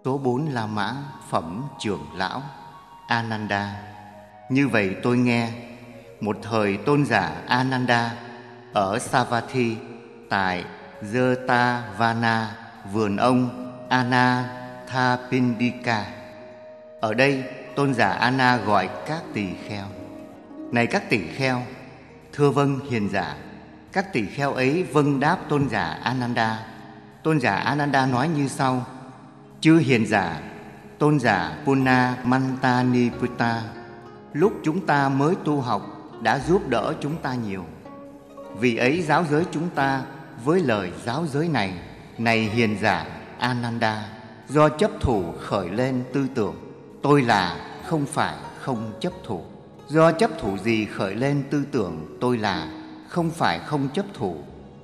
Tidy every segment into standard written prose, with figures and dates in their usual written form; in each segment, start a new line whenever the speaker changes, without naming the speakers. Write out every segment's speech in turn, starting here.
Số 4 La Mã phẩm trưởng lão Ananda. Như vậy tôi nghe, một thời tôn giả Ananda ở Savatthi tại Jetavana, vườn ông Anathapindika. Ở đây tôn giả Ana gọi các tỳ kheo: này các tỳ kheo. Thưa vâng hiền giả. Các tỳ kheo ấy vâng đáp tôn giả Ananda. Tôn giả Ananda nói như sau: chư hiền giả, tôn giả Punna Mantaniputta, lúc chúng ta mới tu học đã giúp đỡ chúng ta nhiều. Vì ấy giáo giới chúng ta với lời giáo giới này: này hiền giả Ananda, do chấp thủ khởi lên tư tưởng tôi là không phải không chấp thủ. Do chấp thủ gì khởi lên tư tưởng tôi là không phải không chấp thủ.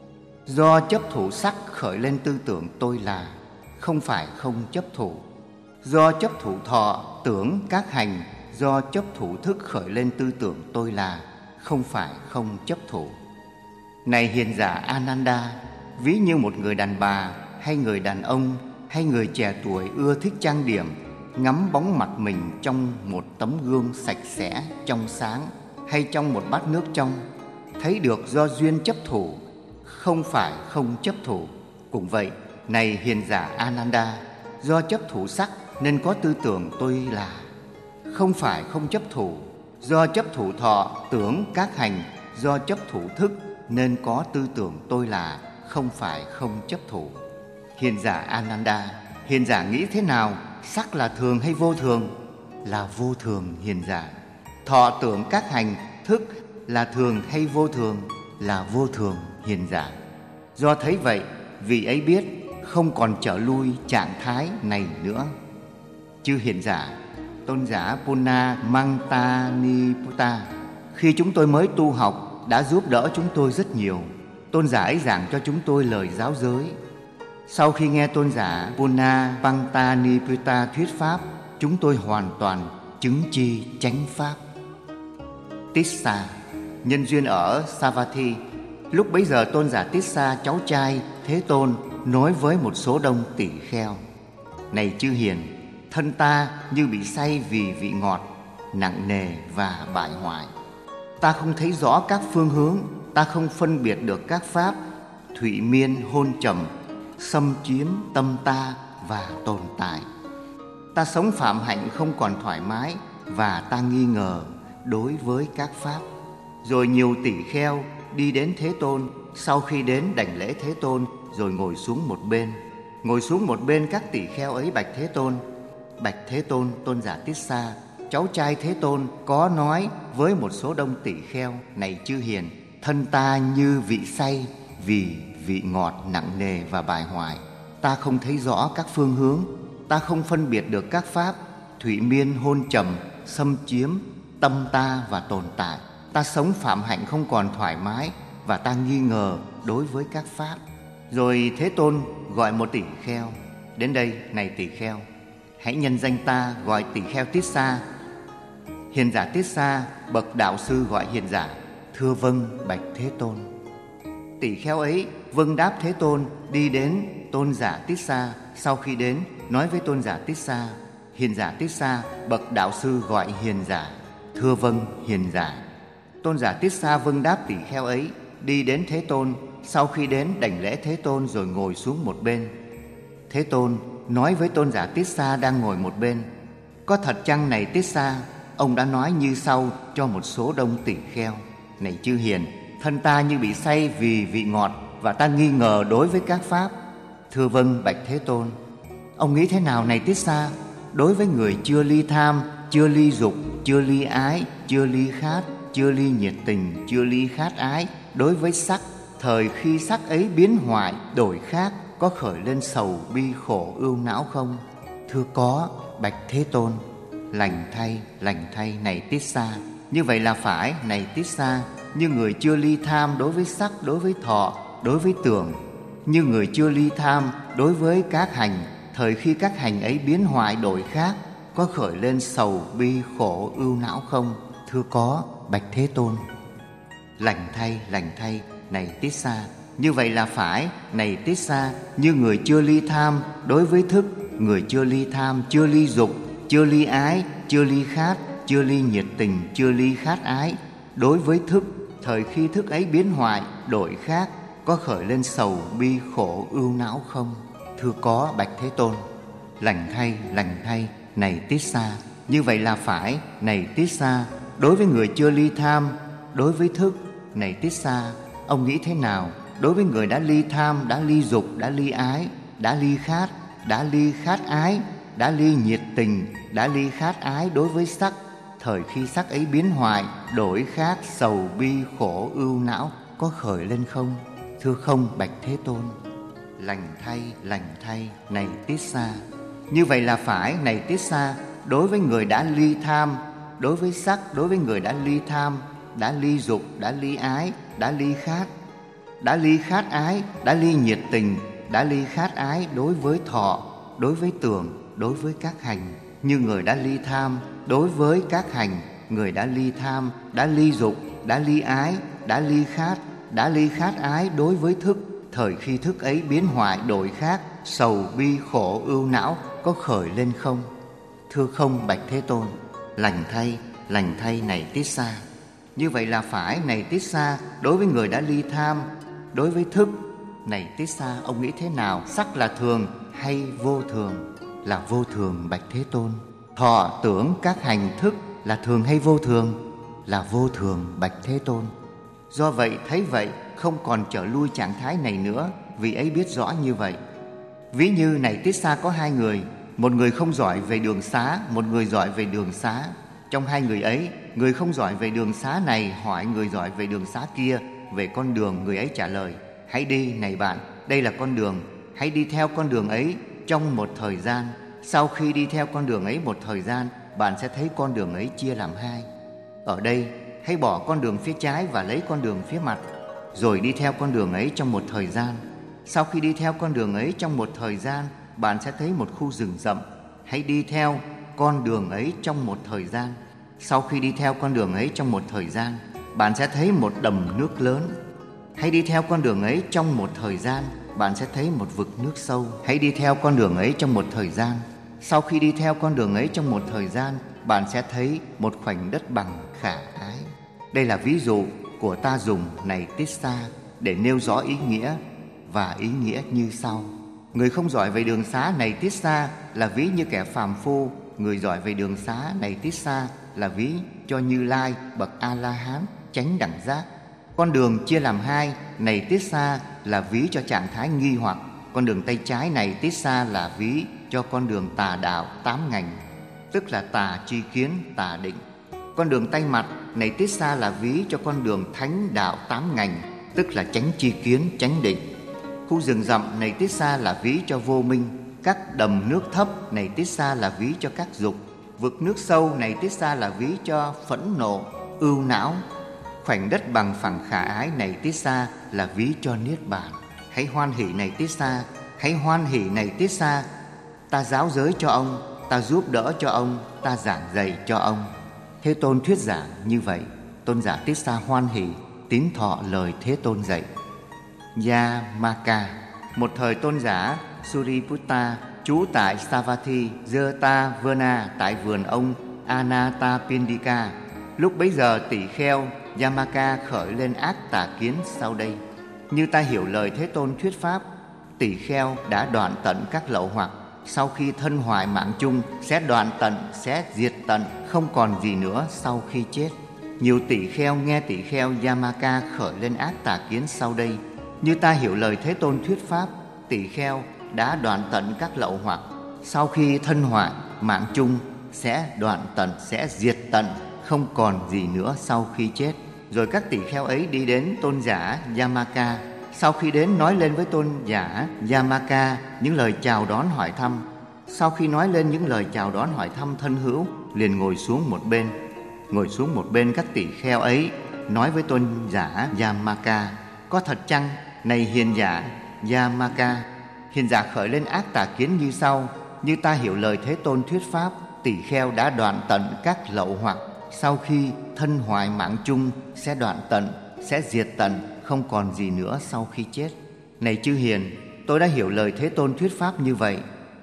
Do chấp thủ sắc khởi lên tư tưởng tôi là không phải không chấp thủ. Do chấp thủ thọ, tưởng, các hành, do chấp thủ thức khởi lên tư tưởng tôi là không phải không chấp thủ. Này hiền giả Ananda, ví như một người đàn bà hay người đàn ông hay người trẻ tuổi ưa thích trang điểm, ngắm bóng mặt mình trong một tấm gương sạch sẽ, trong sáng, hay trong một bát nước trong, thấy được do duyên chấp thủ, không phải không chấp thủ. Cũng vậy, này hiền giả Ananda, do chấp thủ sắc nên có tư tưởng tôi là không phải không chấp thủ. Do chấp thủ thọ, tưởng, các hành, do chấp thủ thức nên có tư tưởng tôi là không phải không chấp thủ. Hiền giả Ananda, hiền giả nghĩ thế nào? Sắc là thường hay vô thường? Là vô thường hiền giả. Thọ, tưởng, các hành, thức là thường hay vô thường? Là vô thường hiền giả. Do thấy vậy, vị ấy biết không còn trở lui trạng thái này nữa. Chư hiền giả, tôn giả Punna Mantaniputta, khi chúng tôi mới tu học đã giúp đỡ chúng tôi rất nhiều. Tôn giả ấy giảng cho chúng tôi lời giáo giới. Sau khi nghe tôn giả Punna Mantaniputta thuyết pháp, chúng tôi hoàn toàn chứng chi chánh pháp. Tissa, nhân duyên ở Savatthi. Lúc bấy giờ tôn giả Tissa, cháu trai Thế Tôn, nói với một số đông tỷ kheo: này chư hiền, thân ta như bị say vì vị ngọt, nặng nề và bại hoại. Ta không thấy rõ các phương hướng, ta không phân biệt được các pháp, thụy miên hôn trầm, xâm chiếm tâm ta và tồn tại. Ta sống phạm hạnh không còn thoải mái, và ta nghi ngờ đối với các pháp. Rồi nhiều tỷ kheo đi đến Thế Tôn. Sau khi đến đảnh lễ Thế Tôn, rồi ngồi xuống một bên. Ngồi xuống một bên, các tỷ kheo ấy bạch Thế Tôn: bạch Thế Tôn, tôn giả Tissa, cháu trai Thế Tôn, có nói với một số đông tỷ kheo: này chư hiền, thân ta như vị say vì vị ngọt nặng nề và bại hoại. Ta không thấy rõ các phương hướng, ta không phân biệt được các pháp, thụy miên hôn trầm, xâm chiếm tâm ta và tồn tại. Ta sống phạm hạnh không còn thoải mái, và ta nghi ngờ đối với các pháp. Rồi Thế Tôn gọi một tỷ kheo: đến đây, này tỷ kheo, hãy nhân danh ta gọi tỷ kheo Tissa. Hiền giả Tissa, bậc đạo sư gọi hiền giả: thưa vâng bạch Thế Tôn. Tỷ kheo ấy vâng đáp Thế Tôn, đi đến tôn giả Tissa. Sau khi đến, nói với tôn giả Tissa: hiền giả Tissa, bậc đạo sư gọi hiền giả: thưa vâng hiền giả. Tôn giả Tissa vâng đáp tỷ kheo ấy, đi đến Thế Tôn. Sau khi đến, đảnh lễ Thế Tôn rồi ngồi xuống một bên. Thế Tôn nói với tôn giả Tissa đang ngồi một bên: có thật chăng này Tissa? Ông đã nói như sau cho một số đông tỷ kheo: này chư hiền, thân ta như bị say vì vị ngọt, và ta nghi ngờ đối với các pháp. Thưa vâng bạch Thế Tôn. Ông nghĩ thế nào này Tissa? Đối với người chưa ly tham, chưa ly dục, chưa ly ái, chưa ly khát, chưa ly nhiệt tình, chưa ly khát ái, đối với sắc, thời khi sắc ấy biến hoại đổi khác, có khởi lên sầu bi khổ ưu não không? Thưa có bạch Thế Tôn. Lành thay này Tissa. Như vậy là phải này Tissa. Như người chưa ly tham đối với sắc, đối với thọ, đối với tưởng. Như người chưa ly tham đối với các hành, thời khi các hành ấy biến hoại đổi khác, có khởi lên sầu bi khổ ưu não không? Thưa có bạch Thế Tôn. Lành thay này Tissa. Như vậy là phải này Tissa. Như người chưa ly tham đối với thức, người chưa ly tham, chưa ly dục, chưa ly ái, chưa ly khát, chưa ly nhiệt tình, chưa ly khát ái. Đối với thức, thời khi thức ấy biến hoại, đổi khác, có khởi lên sầu, bi, khổ, ưu não không? Thưa có, bạch Thế Tôn. Lành thay, này Tiết Xa. Như vậy là phải, này Tiết Xa. Đối với người chưa ly tham, đối với thức, này Tiết Xa, ông nghĩ thế nào? Đối với người đã ly tham, đã ly dục, đã ly ái, đã ly khát ái, đã ly nhiệt tình, đã ly khát ái đối với sắc, thời khi sắc ấy biến hoại, đổi khác, sầu bi khổ ưu não, có khởi lên không? Thưa không, bạch Thế Tôn. Lành thay, này Tiết Xa. Như vậy là phải, này Tiết Xa. Đối với người đã ly tham, đối với sắc, đối với người đã ly tham, đã ly dục, đã ly ái, đã ly khát ái, đã ly nhiệt tình, đã ly khát ái đối với thọ, đối với tưởng, đối với các hành. Như người đã ly tham, đối với các hành, người đã ly tham, đã ly dục, đã ly ái, đã ly khát ái đối với thức, thời khi thức ấy biến hoại đổi khác, sầu bi khổ ưu não, có khởi lên không? Thưa không, bạch Thế Tôn. Lành thay, này Tiết Xa. Như vậy là phải, này Tiết Xa. Đối với người đã ly tham, đối với thức, này Tiết Xa, ông nghĩ thế nào? Sắc là thường hay vô thường? Là vô thường, bạch Thế Tôn. Thọ tưởng các hành thức là thường hay vô thường? Là vô thường, bạch Thế Tôn. Do vậy, thấy vậy, không còn trở lui trạng thái này nữa, vì ấy biết rõ như vậy. Ví như này Tiết Xa có hai người, một người không giỏi về đường xá, một người giỏi về đường xá. Trong hai người ấy, người không giỏi về đường xá này hỏi người giỏi về đường xá kia về con đường. Người ấy trả lời: hãy đi, này bạn, đây là con đường, hãy đi theo con đường ấy trong một thời gian. Sau khi đi theo con đường ấy một thời gian, bạn sẽ thấy con đường ấy chia làm hai. Ở đây, hãy bỏ con đường phía trái và lấy con đường phía mặt, rồi đi theo con đường ấy trong một thời gian. Sau khi đi theo con đường ấy trong một thời gian, bạn sẽ thấy một khu rừng rậm. Hãy đi theo con đường ấy trong một thời gian. Sau khi đi theo con đường ấy trong một thời gian, bạn sẽ thấy một đầm nước lớn. Hãy đi theo con đường ấy trong một thời gian, bạn sẽ thấy một vực nước sâu. Hãy đi theo con đường ấy trong một thời gian. Sau khi đi theo con đường ấy trong một thời gian, bạn sẽ thấy một khoảnh đất bằng khả ái. Đây là ví dụ của ta dùng này Tiết Xa để nêu rõ ý nghĩa, và ý nghĩa như sau. Người không giỏi về đường xá này Tiết Xa là ví như kẻ phàm phu. Người giỏi về đường xá này Tiết Xa là ví cho Như Lai bậc A-la-hán chánh đẳng giác. Con đường chia làm hai này Tiết Xa là ví cho trạng thái nghi hoặc. Con đường tay trái này Tiết Xa là ví cho con đường tà đạo tám ngành, tức là tà tri kiến, tà định. Con đường tay mặt này Tiết Xa là ví cho con đường thánh đạo tám ngành, tức là chánh tri kiến, chánh định. Khu rừng rậm này Tiết Xa là ví cho vô minh. Các đầm nước thấp này Tiết Xa là ví cho các dục. Vực nước sâu này Tiết Xa là ví cho phẫn nộ, ưu não. Khoảnh đất bằng phẳng khả ái này Tiết Xa là ví cho niết bàn. Hãy hoan hỷ này Tiết Xa, hãy hoan hỷ này Tiết Xa. Ta giáo giới cho ông, ta giúp đỡ cho ông, ta giảng dạy cho ông. Thế Tôn thuyết giảng như vậy. Tôn giả Tiết Xa hoan hỷ tín thọ lời Thế Tôn dạy. Yamaka. Một thời tôn giả Suriputta trú tại Savatthi, Jetavarna, tại vườn ông Anathapindika. Lúc bấy giờ tỳ kheo Yamaka khởi lên ác tà kiến sau đây. Như ta hiểu lời Thế Tôn thuyết pháp, tỳ kheo đã đoạn tận các lậu hoặc. Sau khi thân hoại mạng chung sẽ đoạn tận, sẽ diệt tận, không còn gì nữa sau khi chết. Nhiều tỳ kheo nghe tỳ kheo Yamaka khởi lên ác tà kiến sau đây. Như ta hiểu lời Thế Tôn thuyết pháp, tỳ kheo đã đoạn tận các lậu hoặc. Sau khi thân hoại mạng chung sẽ đoạn tận, sẽ diệt tận, không còn gì nữa sau khi chết. Rồi các tỳ kheo ấy đi đến tôn giả Yamaka. Sau khi đến nói lên với tôn giả Yamaka những lời chào đón hỏi thăm. Sau khi nói lên những lời chào đón hỏi thăm thân hữu, liền ngồi xuống một bên. Ngồi xuống một bên, các tỳ kheo ấy nói với tôn giả Yamaka: có thật chăng, này hiền giả Yamaka? Hiền giả khởi lên ác tà kiến như sau: như ta hiểu lời Thế Tôn thuyết pháp, tỳ kheo đã đoạn tận các lậu hoặc. Sau khi thân hoại mạng chung sẽ đoạn tận, sẽ diệt tận, không còn gì nữa sau khi chết. Này chư hiền, tôi đã hiểu lời Thế Tôn thuyết pháp như vậy.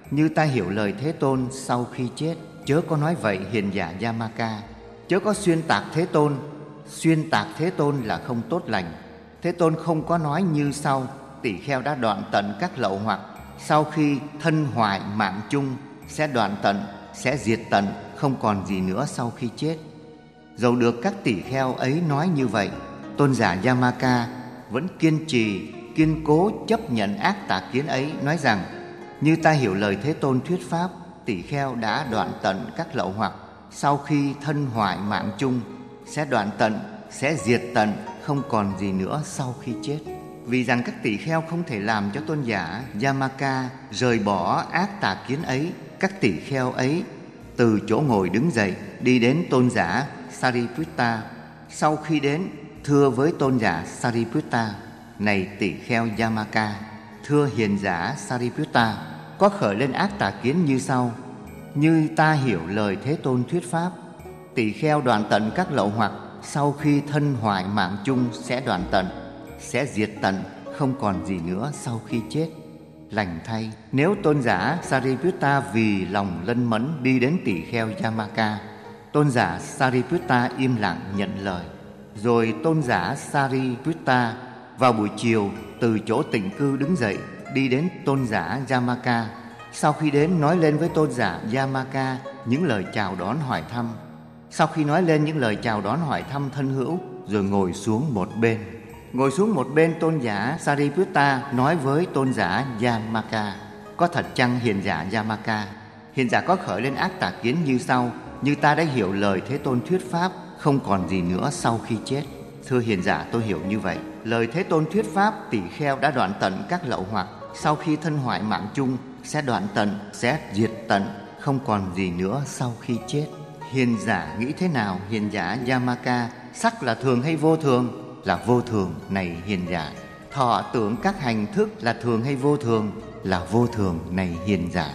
như ta hiểu lời Thế Tôn sau khi chết. Chớ có nói vậy hiền giả Yamaka. Chớ có xuyên tạc Thế Tôn. Xuyên tạc Thế Tôn là không tốt lành. Thế Tôn không có nói như sau: tỳ kheo đã đoạn tận các lậu hoặc, sau khi thân hoại mạng chung sẽ đoạn tận, sẽ diệt tận, không còn gì nữa sau khi chết. Dầu được các tỳ kheo ấy nói như vậy, tôn giả Yamaka vẫn kiên trì, kiên cố chấp nhận ác tà kiến ấy, nói rằng: như ta hiểu lời Thế Tôn thuyết pháp, tỳ kheo đã đoạn tận các lậu hoặc, sau khi thân hoại mạng chung sẽ đoạn tận, sẽ diệt tận, không còn gì nữa sau khi chết. Vì rằng các tỳ kheo không thể làm cho tôn giả Yamaka rời bỏ ác tà kiến ấy, các tỳ kheo ấy từ chỗ ngồi đứng dậy, đi đến tôn giả Sariputta. Sau khi đến, thưa với tôn giả Sariputta: này tỳ kheo Yamaka, thưa hiền giả Sariputta, có khởi lên ác tà kiến như sau: như ta hiểu lời Thế Tôn thuyết pháp, tỳ kheo đoạn tận các lậu hoặc, sau khi thân hoại mạng chung sẽ đoạn tận, sẽ diệt tận, không còn gì nữa sau khi chết. Lành thay, nếu tôn giả Sariputta vì lòng lân mẫn đi đến tỳ kheo Yamaka, tôn giả Sariputta im lặng nhận lời. Rồi tôn giả Sariputta vào buổi chiều từ chỗ tịnh cư đứng dậy, đi đến tôn giả Yamaka. Sau khi đến, nói lên với tôn giả Yamaka những lời chào đón hỏi thăm. Sau khi nói lên những lời chào đón hỏi thăm thân hữu, rồi ngồi xuống một bên. Ngồi xuống một bên, tôn giả Sariputta nói với tôn giả Yamaka: có thật chăng hiền giả Yamaka, hiền giả có khởi lên ác tà kiến như sau: như ta đã hiểu lời Thế Tôn thuyết pháp, không còn gì nữa sau khi chết. Thưa hiền giả, tôi hiểu như vậy. Lời Thế Tôn thuyết pháp, tỳ kheo đã đoạn tận các lậu hoặc, sau khi thân hoại mạng chung sẽ đoạn tận, sẽ diệt tận, không còn gì nữa sau khi chết. Hiền giả nghĩ thế nào hiền giả Yamaka? Sắc là thường hay vô thường? Là vô thường, này hiền giả. Thọ tưởng các hành thức là thường hay vô thường? Là vô thường, này hiền giả.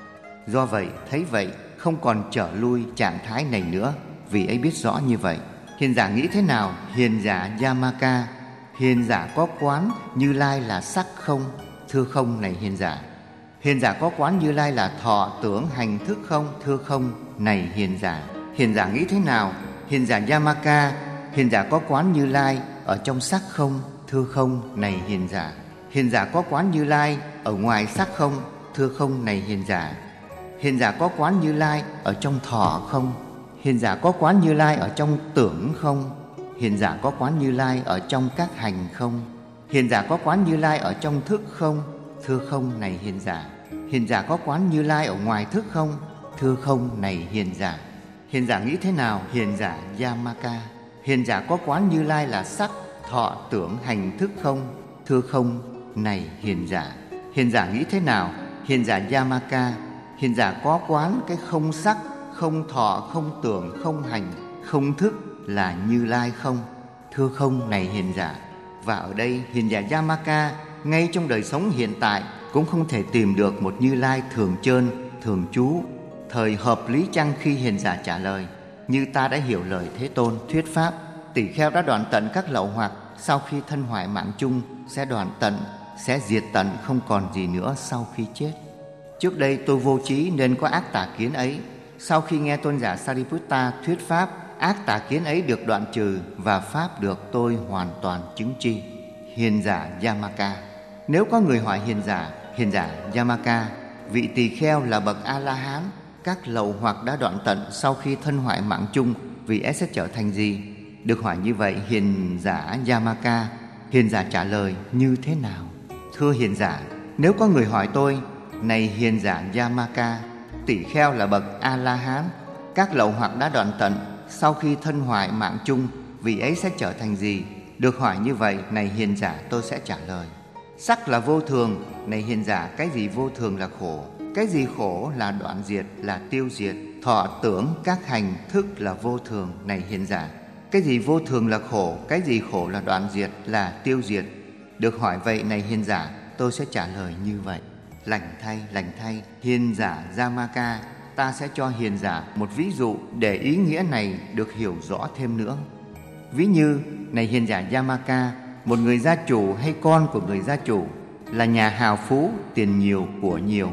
Do vậy, thấy vậy, không còn trở lui trạng thái này nữa, vì ấy biết rõ như vậy. Hiền giả nghĩ thế nào hiền giả Yamaka? Hiền giả có quán Như Lai là sắc không? Thưa không, này hiền giả. Hiền giả có quán Như Lai là thọ tưởng hành thức không? Thưa không, này hiền giả. Hiền giả nghĩ thế nào hiền giả Yamaka? Hiền giả có quán Như Lai ở trong sắc không? Thưa không, này hiền giả. Hiền giả có quán Như Lai ở ngoài sắc không? Thưa không, này hiền giả. Hiền giả có quán Như Lai ở trong thọ không? Hiền giả có quán Như Lai ở trong tưởng không? Hiền giả có quán Như Lai ở trong các hành không? Hiền giả có quán Như Lai ở trong thức không? Thưa không, này hiền giả. Hiền giả có quán Như Lai ở ngoài thức không? Thưa không, này hiền giả. Hiền giả nghĩ thế nào hiền giả Yamaka? Hiền giả có quán Như Lai là sắc, thọ, tưởng, hành, thức không? Thưa không, này hiền giả. Hiền giả nghĩ thế nào hiền giả Yamaka? Hiền giả có quán cái không sắc, không thọ, không tưởng, không hành, không thức là Như Lai không? Thưa không, này hiền giả. Và ở đây hiền giả Yamaka ngay trong đời sống hiện tại cũng không thể tìm được một Như Lai thường chơn, thường trú. Thời hợp lý chăng khi hiền giả trả lời: như ta đã hiểu lời Thế Tôn thuyết pháp, tỳ kheo đã đoạn tận các lậu hoặc, sau khi thân hoại mạng chung sẽ đoạn tận, sẽ diệt tận, không còn gì nữa sau khi chết. Trước đây tôi vô trí nên có ác tà kiến ấy. Sau khi nghe tôn giả Sariputta thuyết pháp, ác tà kiến ấy được đoạn trừ và pháp được tôi hoàn toàn chứng tri. Hiền giả Yamaka. Nếu có người hỏi hiền giả Yamaka, vị tỳ kheo là bậc A-la-hán, các lậu hoặc đã đoạn tận sau khi thân hoại mạng chung, vị ấy sẽ trở thành gì? Được hỏi như vậy, hiền giả Yamaka, hiền giả trả lời như thế nào? Thưa hiền giả, nếu có người hỏi tôi: này hiền giả Yamaka, tỳ kheo là bậc A-la-hán, các lậu hoặc đã đoạn tận sau khi thân hoại mạng chung, vị ấy sẽ trở thành gì? Được hỏi như vậy, này hiền giả, tôi sẽ trả lời: sắc là vô thường, này hiền giả, cái gì vô thường là khổ, cái gì khổ là đoạn diệt, là tiêu diệt. Thọ tưởng các hành thức là vô thường, này hiền giả, cái gì vô thường là khổ, cái gì khổ là đoạn diệt, là tiêu diệt. Được hỏi vậy, này hiền giả, tôi sẽ trả lời như vậy. Lành thay, hiền giả Yamaka, ta sẽ cho hiền giả một ví dụ để ý nghĩa này được hiểu rõ thêm nữa. Ví như, này hiền giả Yamaka, một người gia chủ hay con của người gia chủ là nhà hào phú, tiền nhiều, của nhiều.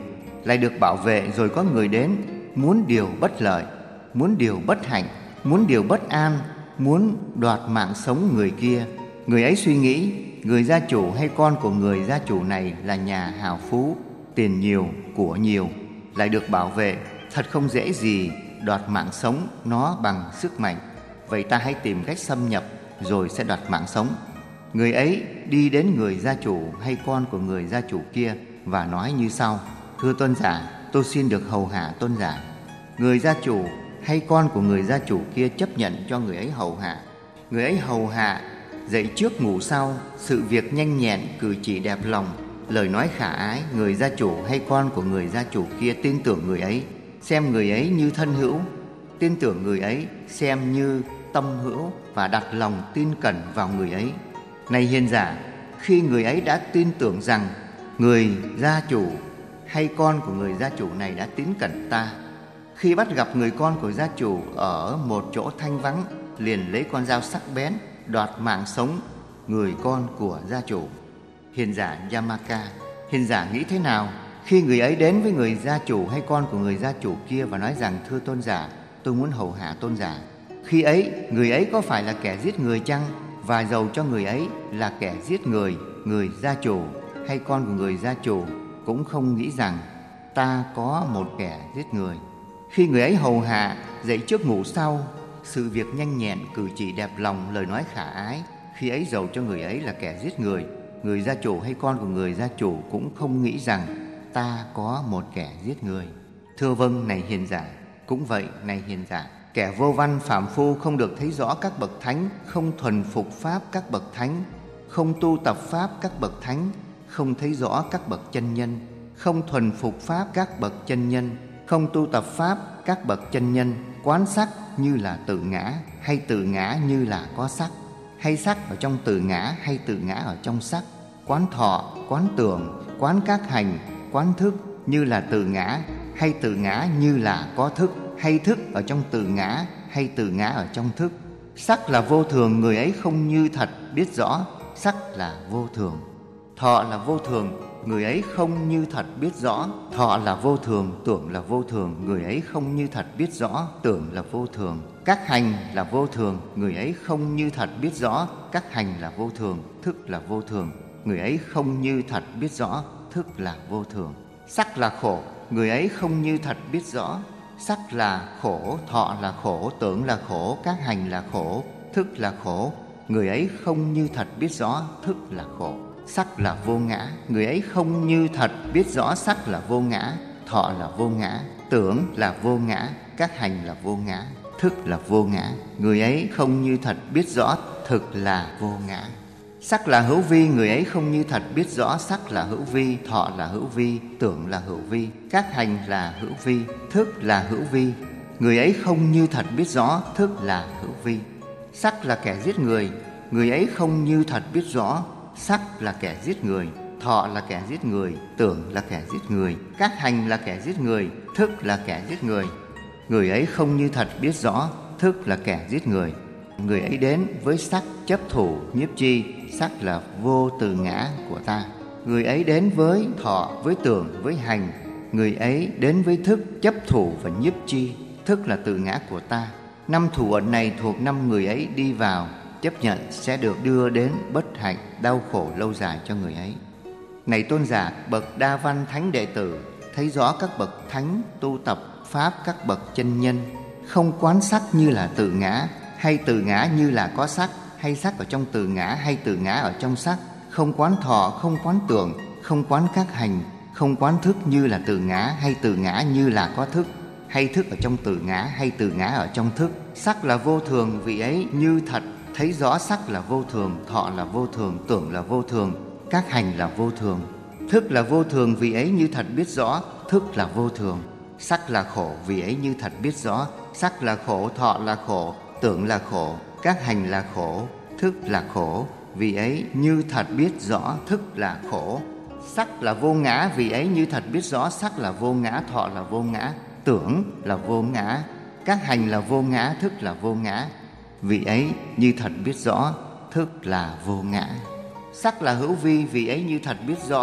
lại được bảo vệ, rồi có người đến muốn điều bất lợi, muốn điều bất hạnh, muốn điều bất an, muốn đoạt mạng sống người kia. Người ấy suy nghĩ người gia chủ hay con của người gia chủ này là nhà hào phú, tiền nhiều, của nhiều, lại được bảo vệ, thật không dễ gì đoạt mạng sống nó bằng sức mạnh. Vậy ta hãy tìm cách xâm nhập rồi sẽ đoạt mạng sống. Người ấy đi đến người gia chủ hay con của người gia chủ kia và nói như sau: Thưa tôn giả, tôi xin được hầu hạ tôn giả. Người gia chủ hay con của người gia chủ kia chấp nhận cho người ấy hầu hạ. Người ấy hầu hạ, dậy trước ngủ sau, sự việc nhanh nhẹn, cử chỉ đẹp lòng, lời nói khả ái. Người gia chủ hay con của người gia chủ kia tin tưởng người ấy, xem người ấy như thân hữu, tin tưởng người ấy xem như tâm hữu và đặt lòng tin cẩn vào người ấy. Này hiền giả, khi người ấy đã tin tưởng rằng người gia chủ hay con của người gia chủ này đã tín cẩn ta, khi bắt gặp người con của gia chủ ở một chỗ thanh vắng, liền lấy con dao sắc bén đoạt mạng sống người con của gia chủ. Hiền giả Yamaka, hiền giả nghĩ thế nào khi người ấy đến với người gia chủ hay con của người gia chủ kia và nói rằng: Thưa tôn giả, tôi muốn hầu hạ tôn giả. Khi ấy, người ấy có phải là kẻ giết người chăng? Và dầu cho người ấy là kẻ giết người, người gia chủ hay con của người gia chủ cũng không nghĩ rằng ta có một kẻ giết người. Khi người ấy hầu hạ, dậy trước ngủ sau, sự việc nhanh nhẹn, cử chỉ đẹp lòng, lời nói khả ái, khi ấy dầu cho người ấy là kẻ giết người, người gia chủ hay con của người gia chủ cũng không nghĩ rằng ta có một kẻ giết người. Thưa vâng, này hiền giả. Cũng vậy, này hiền giả, kẻ vô văn phàm phu không được thấy rõ các bậc thánh, không thuần phục pháp các bậc thánh, không tu tập pháp các bậc thánh, không thấy rõ các bậc chân nhân, không thuần phục pháp các bậc chân nhân, không tu tập pháp các bậc chân nhân, quán sắc như là tự ngã, hay tự ngã như là có sắc, hay sắc ở trong tự ngã, hay tự ngã ở trong sắc, quán thọ, quán tưởng, quán các hành, quán thức như là tự ngã, hay tự ngã như là có thức, hay thức ở trong tự ngã, hay tự ngã ở trong thức. Sắc là vô thường, người ấy không như thật biết rõ, sắc là vô thường. Thọ là vô thường, người ấy không như thật biết rõ, thọ là vô thường. Tưởng là vô thường, người ấy không như thật biết rõ, tưởng là vô thường. Các hành là vô thường, người ấy không như thật biết rõ, các hành là vô thường. Thức là vô thường, người ấy không như thật biết rõ, thức là vô thường. Sắc là khổ, người ấy không như thật biết rõ, sắc là khổ. Thọ là khổ, tưởng là khổ, các hành là khổ, thức là khổ, người ấy không như thật biết rõ, thức là khổ. Sắc là vô ngã, người ấy không như thật biết rõ, sắc là vô ngã. Thọ là vô ngã, tưởng là vô ngã, các hành là vô ngã, thức là vô ngã, người ấy không như thật biết rõ, thực là vô ngã. Sắc là hữu vi, người ấy không như thật biết rõ, sắc là hữu vi. Thọ là hữu vi, tưởng là hữu vi, các hành là hữu vi, thức là hữu vi, người ấy không như thật biết rõ, thức là hữu vi. Sắc là kẻ giết người, người ấy không như thật biết rõ, sắc là kẻ giết người. Thọ là kẻ giết người, tưởng là kẻ giết người, các hành là kẻ giết người, thức là kẻ giết người, người ấy không như thật biết rõ, thức là kẻ giết người. Người ấy đến với sắc chấp thủ nhiếp chi, sắc là vô từ ngã của ta. Người ấy đến với thọ, với tưởng, với hành, người ấy đến với thức chấp thủ và nhiếp chi, thức là tự ngã của ta. 5 thủ ẩn này thuộc 5 người ấy đi vào, chấp nhận sẽ được đưa đến bất hạnh, đau khổ lâu dài cho người ấy. Này tôn giả, bậc đa văn thánh đệ tử thấy rõ các bậc thánh tu tập pháp các bậc chân nhân, không quán sắc như là tự ngã, hay tự ngã như là có sắc, hay sắc ở trong tự ngã, hay tự ngã ở trong sắc, không quán thọ, không quán tưởng, không quán các hành, không quán thức như là tự ngã, hay tự ngã như là có thức, hay thức ở trong tự ngã, hay tự ngã ở trong thức. Sắc là vô thường, vị ấy như thật thấy rõ sắc là vô thường, thọ là vô thường, tưởng là vô thường, các hành là vô thường. Thức là vô thường, vị ấy như thật biết rõ, thức là vô thường. Sắc là khổ, vị ấy như thật biết rõ, sắc là khổ, thọ là khổ, tưởng là khổ, các hành là khổ, thức là khổ, vì ấy như thật biết rõ, thức là khổ. Sắc là vô ngã, vì ấy như thật biết rõ, sắc là vô ngã, thọ là vô ngã, tưởng là vô ngã, các hành là vô ngã, thức là vô ngã, vì ấy như thật biết rõ, thức là vô ngã. Sắc là hữu vi, vì ấy như thật biết rõ,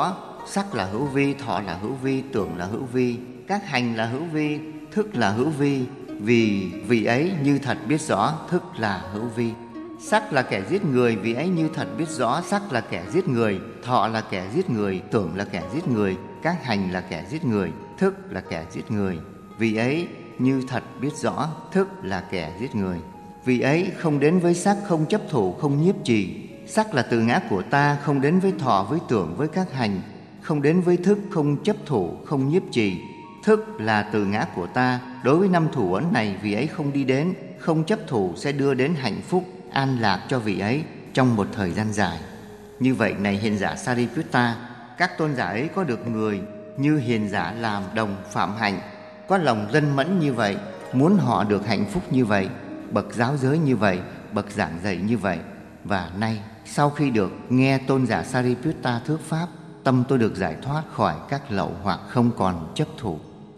sắc là hữu vi, thọ là hữu vi, tưởng là hữu vi, các hành là hữu vi, thức là hữu vi. Vì vị ấy như thật biết rõ thức là hữu vi. Sắc là kẻ giết người, vì ấy như thật biết rõ sắc là kẻ giết người. Thọ là kẻ giết người, tưởng là kẻ giết người, các hành là kẻ giết người, thức là kẻ giết người. Vì ấy như thật biết rõ thức là kẻ giết người. Vì ấy không đến với sắc, không chấp thủ, không nhiếp trì. Sắc là từ ngã của ta, không đến với thọ, với tưởng, với các hành. Không đến với thức, không chấp thủ, không nhiếp trì. Thức là từ ngã của ta, đối với năm thủ ấn này vì ấy không đi đến, không chấp thủ sẽ đưa đến hạnh phúc, an lạc cho vị ấy trong một thời gian dài. Như vậy này hiền giả Sariputta, các tôn giả ấy có được người như hiền giả làm đồng phạm hạnh, có lòng lân mẫn như vậy, muốn họ được hạnh phúc như vậy, bậc giáo giới như vậy, bậc giảng dạy như vậy. Và nay sau khi được nghe tôn giả Sariputta thuyết pháp, tâm tôi được giải thoát khỏi các lậu hoặc, không còn chấp thủ.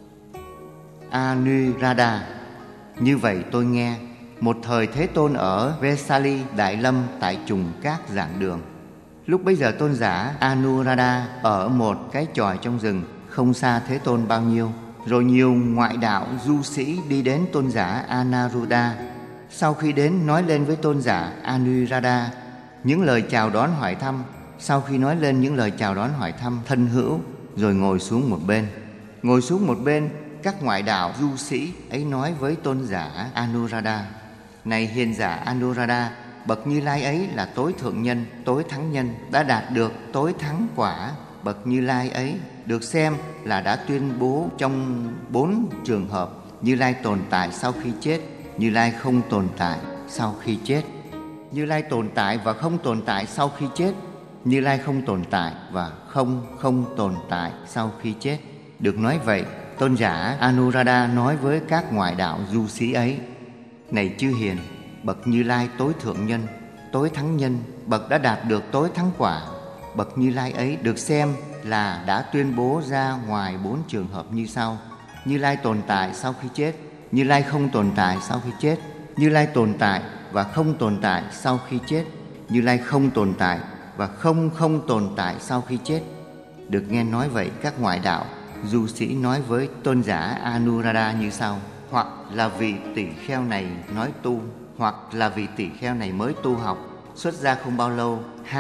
Anuradha. Như vậy tôi nghe, một thời Thế Tôn ở Vesali Đại Lâm tại Trùng Các giảng đường. Lúc bấy giờ tôn giả Anuradha ở một cái chòi trong rừng, không xa Thế Tôn bao nhiêu. Rồi nhiều ngoại đạo du sĩ đi đến tôn giả Anaruddha. Sau khi đến nói lên với tôn giả Anuradha những lời chào đón hỏi thăm. Sau khi nói lên những lời chào đón hỏi thăm thân hữu, rồi ngồi xuống một bên. Ngồi xuống một bên, các ngoại đạo du sĩ ấy nói với tôn giả Anuradha: này hiền giả Anuradha, bậc Như Lai ấy là tối thượng nhân, tối thắng nhân, đã đạt được tối thắng quả. Bậc Như Lai ấy được xem là đã tuyên bố trong 4 trường hợp: Như Lai tồn tại sau khi chết, Như Lai không tồn tại sau khi chết, Như Lai tồn tại và không tồn tại sau khi chết, Như Lai không tồn tại và không tồn tại sau khi chết. Được nói vậy, tôn giả Anuradha nói với các ngoại đạo du sĩ ấy: này chư hiền, bậc Như Lai tối thượng nhân, tối thắng nhân, bậc đã đạt được tối thắng quả. Bậc Như Lai ấy được xem là đã tuyên bố ra ngoài 4 trường hợp như sau: Như Lai tồn tại sau khi chết, Như Lai không tồn tại sau khi chết, Như Lai tồn tại và không tồn tại sau khi chết, Như Lai không tồn tại và không tồn tại sau khi chết. Được nghe nói vậy, các ngoại đạo du sĩ nói với tôn giả Anuradha như sau: hoặc là vị tỷ kheo này nói tu, hoặc là vị tỷ kheo này mới tu học, xuất gia không bao lâu,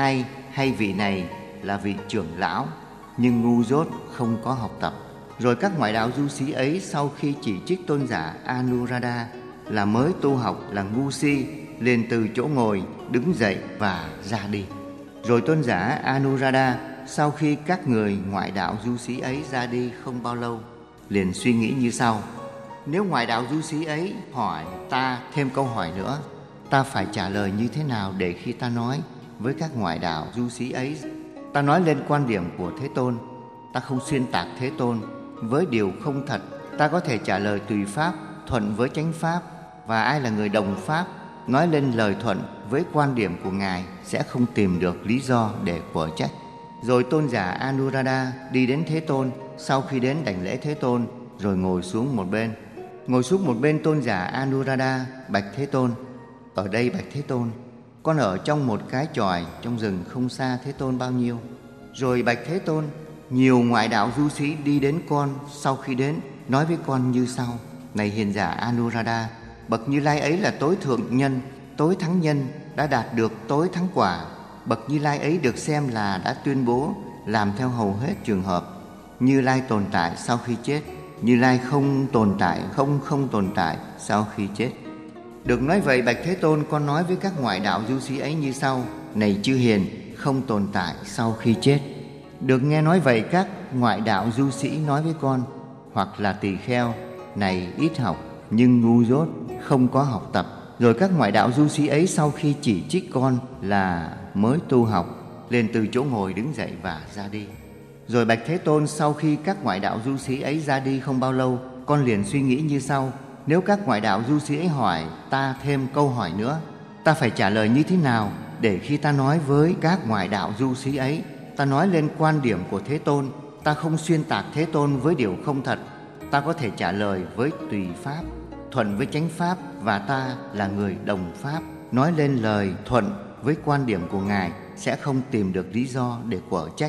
hay vị này là vị trưởng lão nhưng ngu dốt, không có học tập. Rồi các ngoại đạo du sĩ ấy sau khi chỉ trích tôn giả Anuradha là mới tu học, là ngu si, liền từ chỗ ngồi đứng dậy và ra đi. Rồi tôn giả Anuradha sau khi các người ngoại đạo du sĩ ấy ra đi không bao lâu, liền suy nghĩ như sau: nếu ngoại đạo du sĩ ấy hỏi ta thêm câu hỏi nữa, ta phải trả lời như thế nào để khi ta nói với các ngoại đạo du sĩ ấy, ta nói lên quan điểm của Thế Tôn, ta không xuyên tạc Thế Tôn với điều không thật, ta có thể trả lời tùy pháp, thuận với chánh pháp. Và ai là người đồng pháp nói lên lời thuận với quan điểm của Ngài sẽ không tìm được lý do để quở trách. Rồi tôn giả Anuradha đi đến Thế Tôn. Sau khi đến đảnh lễ Thế Tôn, rồi ngồi xuống một bên. Ngồi xuống một bên, tôn giả Anuradha bạch Thế Tôn: ở đây bạch Thế Tôn, con ở trong một cái chòi trong rừng không xa Thế Tôn bao nhiêu. Rồi bạch Thế Tôn, nhiều ngoại đạo du sĩ đi đến con. Sau khi đến nói với con như sau: này hiền giả Anuradha, bậc Như Lai ấy là tối thượng nhân, tối thắng nhân, đã đạt được tối thắng quả. Bậc Như Lai ấy được xem là đã tuyên bố làm theo hầu hết trường hợp: Như Lai tồn tại sau khi chết, Như Lai không tồn tại, không tồn tại sau khi chết. Được nói vậy, bạch Thế Tôn, con nói với các ngoại đạo du sĩ ấy như sau: này chư hiền, không tồn tại sau khi chết. Được nghe nói vậy, các ngoại đạo du sĩ nói với con: hoặc là tỳ kheo này ít học nhưng ngu dốt, không có học tập. Rồi các ngoại đạo du sĩ ấy sau khi chỉ trích con là mới tu học, liền từ chỗ ngồi đứng dậy và ra đi. Rồi bạch Thế Tôn, sau khi các ngoại đạo du sĩ ấy ra đi không bao lâu, con liền suy nghĩ như sau: nếu các ngoại đạo du sĩ ấy hỏi ta thêm câu hỏi nữa, ta phải trả lời như thế nào để khi ta nói với các ngoại đạo du sĩ ấy, ta nói lên quan điểm của Thế Tôn, ta không xuyên tạc Thế Tôn với điều không thật, ta có thể trả lời với tùy pháp, thuận với chánh pháp, và ta là người đồng pháp, nói lên lời thuận với quan điểm của Ngài sẽ không tìm được lý do để quở trách.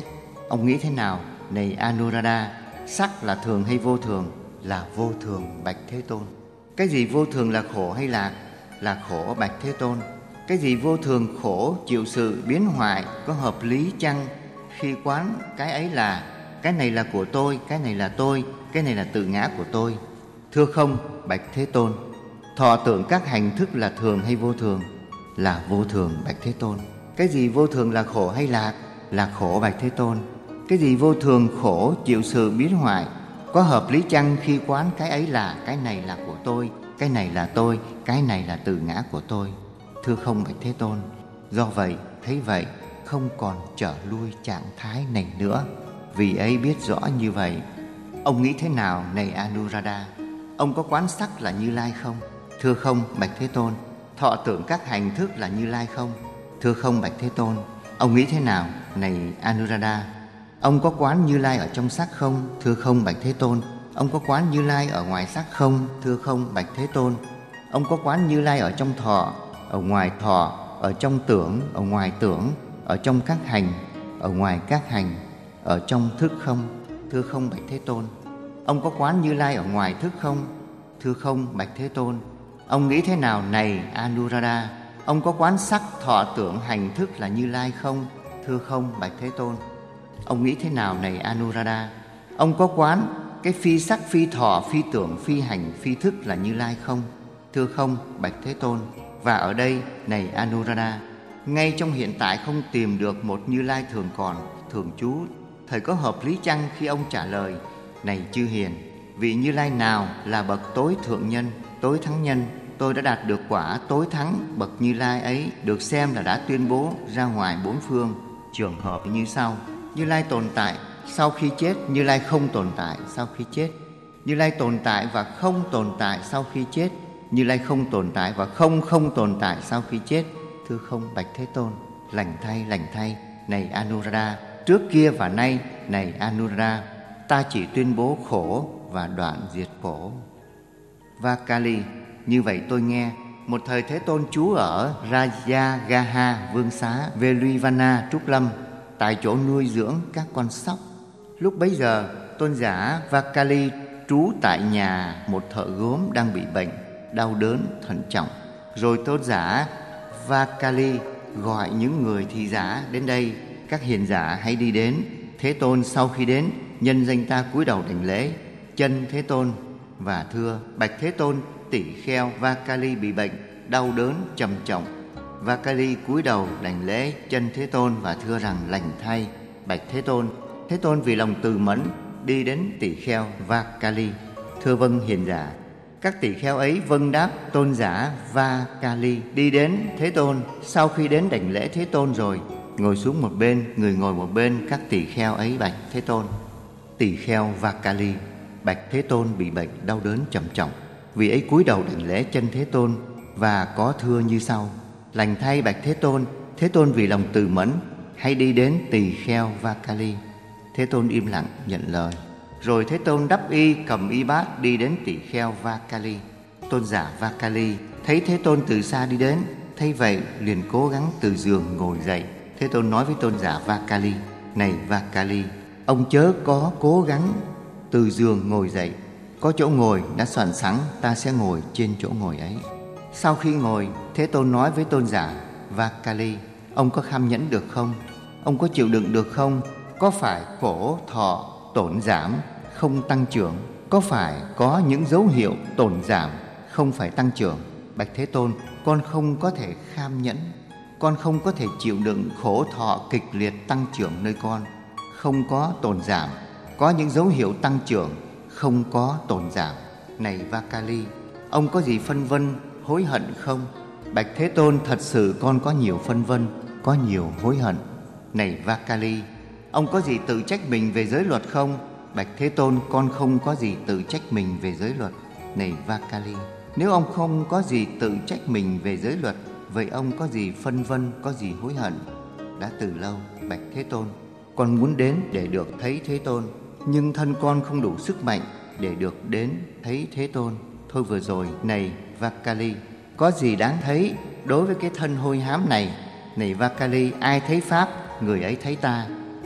Ông nghĩ thế nào này Anuruddha? Sắc là thường hay vô thường? Là vô thường, bạch Thế Tôn. Cái gì vô thường là khổ hay lạc? Là khổ, bạch Thế Tôn. Cái gì vô thường khổ chịu sự biến hoại có hợp lý chăng? Khi quán cái ấy là cái này là của tôi, cái này là tôi, cái này là tự ngã của tôi. Thưa không, bạch Thế Tôn. Thọ tưởng các hành thức là thường hay vô thường? Là vô thường, bạch Thế Tôn. Cái gì vô thường là khổ hay lạc? Là khổ, bạch Thế Tôn. Cái gì vô thường khổ chịu sự biến hoại có hợp lý chăng khi quán cái ấy là cái này là của tôi, cái này là tôi, cái này là tự ngã của tôi? Thưa không, bạch Thế Tôn. Do vậy, thấy vậy, không còn trở lui trạng thái này nữa. Vì ấy biết rõ như vậy. Ông nghĩ thế nào này Anuruddha? Ông có quán sắc là Như Lai không? Thưa không, bạch Thế Tôn. Thọ tưởng các hành thức là Như Lai không? Thưa không, bạch Thế Tôn. Ông nghĩ thế nào này Anuruddha? Ông có quán Như Lai ở trong sắc không? Thưa không, bạch Thế Tôn. Ông có quán Như Lai ở ngoài sắc không? Thưa không, bạch Thế Tôn. Ông có quán Như Lai ở trong thọ, ở ngoài thọ, ở trong tưởng, ở ngoài tưởng, ở trong các hành, ở ngoài các hành, ở trong thức không? Thưa không, bạch Thế Tôn. Ông có quán Như Lai ở ngoài thức không? Thưa không, bạch Thế Tôn. Ông nghĩ thế nào này Anuruddha? Ông có quán sắc, thọ, tưởng, hành, thức là Như Lai không? Thưa không, bạch Thế Tôn. Ông nghĩ thế nào này Anuruddha? Ông có quán cái phi sắc, phi thọ, phi tưởng, phi hành, phi thức là Như Lai không? Thưa không, bạch Thế Tôn. Và ở đây này Anuruddha, ngay trong hiện tại không tìm được một Như Lai thường còn, thường trú. Thời có hợp lý chăng khi ông trả lời: này chư hiền, vị Như Lai nào là bậc tối thượng nhân, tối thắng nhân? Tôi đã đạt được quả tối thắng bậc Như Lai ấy, được xem là đã tuyên bố ra ngoài bốn phương. Trường hợp như sau: Như Lai tồn tại sau khi chết, Như Lai không tồn tại sau khi chết. Như Lai tồn tại và không tồn tại sau khi chết. Như Lai không tồn tại và không tồn tại sau khi chết. Thưa không, bạch Thế Tôn. Lành thay, này Anuruddha, trước kia và nay, này Anuruddha, ta chỉ tuyên bố khổ và đoạn diệt khổ. Vakali, như vậy tôi nghe. Một thời Thế Tôn trú ở Rajagaha Vương Xá Veluvana Trúc Lâm, tại chỗ nuôi dưỡng các con sóc. Lúc bấy giờ, tôn giả Vakali trú tại nhà một thợ gốm đang bị bệnh, đau đớn thận trọng. Rồi tôn giả Vakali gọi những người thị giả đến đây: các hiền giả hãy đi đến. Thế Tôn sau khi đến, nhân danh ta cúi đầu đảnh lễ chân Thế Tôn và thưa: bạch Thế Tôn, tỷ kheo Vakali bị bệnh, đau đớn trầm trọng. Vakali cúi đầu đảnh lễ chân Thế Tôn và thưa rằng: lành thay, bạch Thế Tôn. Thế Tôn vì lòng từ mẫn đi đến tỷ kheo Vakali. Thưa vâng hiền giả. Các tỷ kheo ấy vâng đáp tôn giả Vakali, đi đến Thế Tôn. Sau khi đến đảnh lễ Thế Tôn rồi, ngồi xuống một bên, người ngồi một bên. Các tỷ kheo ấy bạch Thế Tôn: tỷ kheo Vakali, bạch Thế Tôn bị bệnh đau đớn trầm trọng. Vì ấy cúi đầu đảnh lễ chân Thế Tôn và có thưa như sau: lành thay bạch Thế Tôn. Thế Tôn vì lòng từ mẫn hãy đi đến tỳ kheo Vakali. Thế Tôn im lặng nhận lời. Rồi Thế Tôn đắp y, cầm y bát đi đến tỳ kheo Vakali. Tôn giả Vakali thấy Thế Tôn từ xa đi đến, thấy vậy liền cố gắng từ giường ngồi dậy. Thế Tôn nói với tôn giả Vakali: này Vakali, ông chớ có cố gắng từ giường ngồi dậy. Có chỗ ngồi đã soạn sẵn, ta sẽ ngồi trên chỗ ngồi ấy. Sau khi ngồi, Thế Tôn nói với tôn giả Vakali: ông có kham nhẫn được không? Ông có chịu đựng được không? Có phải khổ thọ tổn giảm, không tăng trưởng? Có phải có những dấu hiệu tổn giảm, không phải tăng trưởng? Bạch Thế Tôn, con không có thể kham nhẫn, con không có thể chịu đựng khổ thọ kịch liệt tăng trưởng nơi con. Không có tổn giảm, có những dấu hiệu tăng trưởng, không có tổn giảm. Này Vakali, ông có gì phân vân, hối hận không? Bạch Thế Tôn, thật sự con có nhiều phân vân, có nhiều hối hận. Này Vakali, ông có gì tự trách mình về giới luật không? Bạch Thế Tôn, con không có gì tự trách mình về giới luật. Này Vakali, nếu ông không có gì tự trách mình về giới luật, vậy ông có gì phân vân, có gì hối hận? Đã từ lâu, bạch Thế Tôn, con muốn đến để được thấy Thế Tôn, nhưng thân con không đủ sức mạnh để được đến thấy Thế Tôn. Thôi vừa rồi, này Vakali, có gì đáng thấy đối với cái thân hôi hám này? Này Vakali, ai thấy Pháp, người ấy thấy ta.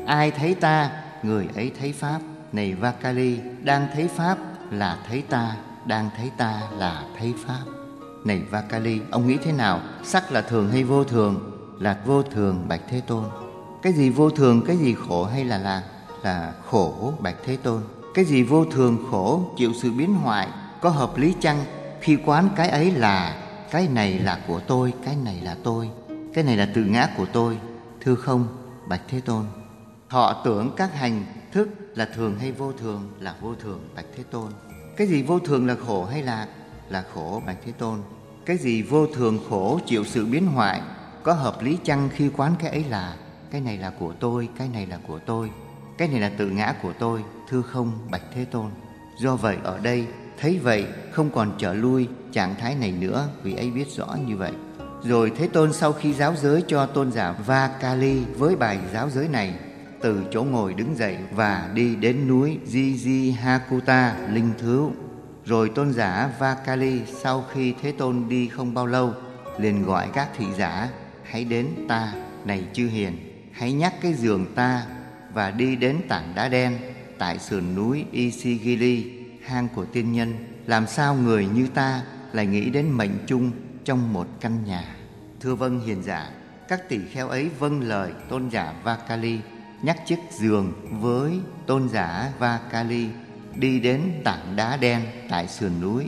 Ai thấy ta, người ấy thấy Pháp. Này Vakali, đang thấy Pháp là thấy ta, đang thấy ta là thấy Pháp. Này Vakali, ông nghĩ thế nào? Sắc là thường hay vô thường? Là vô thường, bạch Thế Tôn. Cái gì vô thường, cái gì khổ hay là lạc? Là khổ, bạch Thế Tôn. Cái gì vô thường khổ, chịu sự biến hoại, có hợp lý chăng khi quán cái ấy là cái này là của tôi, cái này là tôi, cái này là tự ngã của tôi? Thưa không, bạch Thế Tôn. Thọ tưởng các hành thức là thường hay vô thường? Là vô thường, bạch Thế Tôn. Cái gì vô thường là khổ hay lạc? Là khổ, bạch Thế Tôn. Cái gì vô thường khổ, chịu sự biến hoại, có hợp lý chăng khi quán cái ấy là cái này là của tôi, cái này là của tôi, cái này là tự ngã của tôi? Thưa không, bạch Thế Tôn. Do vậy ở đây thấy vậy không còn trở lui trạng thái này nữa, vì ấy biết rõ như vậy. Rồi Thế Tôn sau khi giáo giới cho tôn giả Vakali với bài giáo giới này, từ chỗ ngồi đứng dậy và đi đến núi Jijjihakuta linh thứu. Rồi tôn giả Vakali sau khi Thế Tôn đi không bao lâu, liền gọi các thị giả: hãy đến ta, này chư hiền, hãy nhắc cái giường ta và đi đến tảng đá đen tại sườn núi Isigili, hang của tiên nhân. Làm sao người như ta lại nghĩ đến mệnh chung trong một căn nhà? Thưa vâng hiền giả. Các tỳ kheo ấy vâng lời tôn giả Vakali, nhắc chiếc giường với tôn giả Vakali, đi đến tảng đá đen tại sườn núi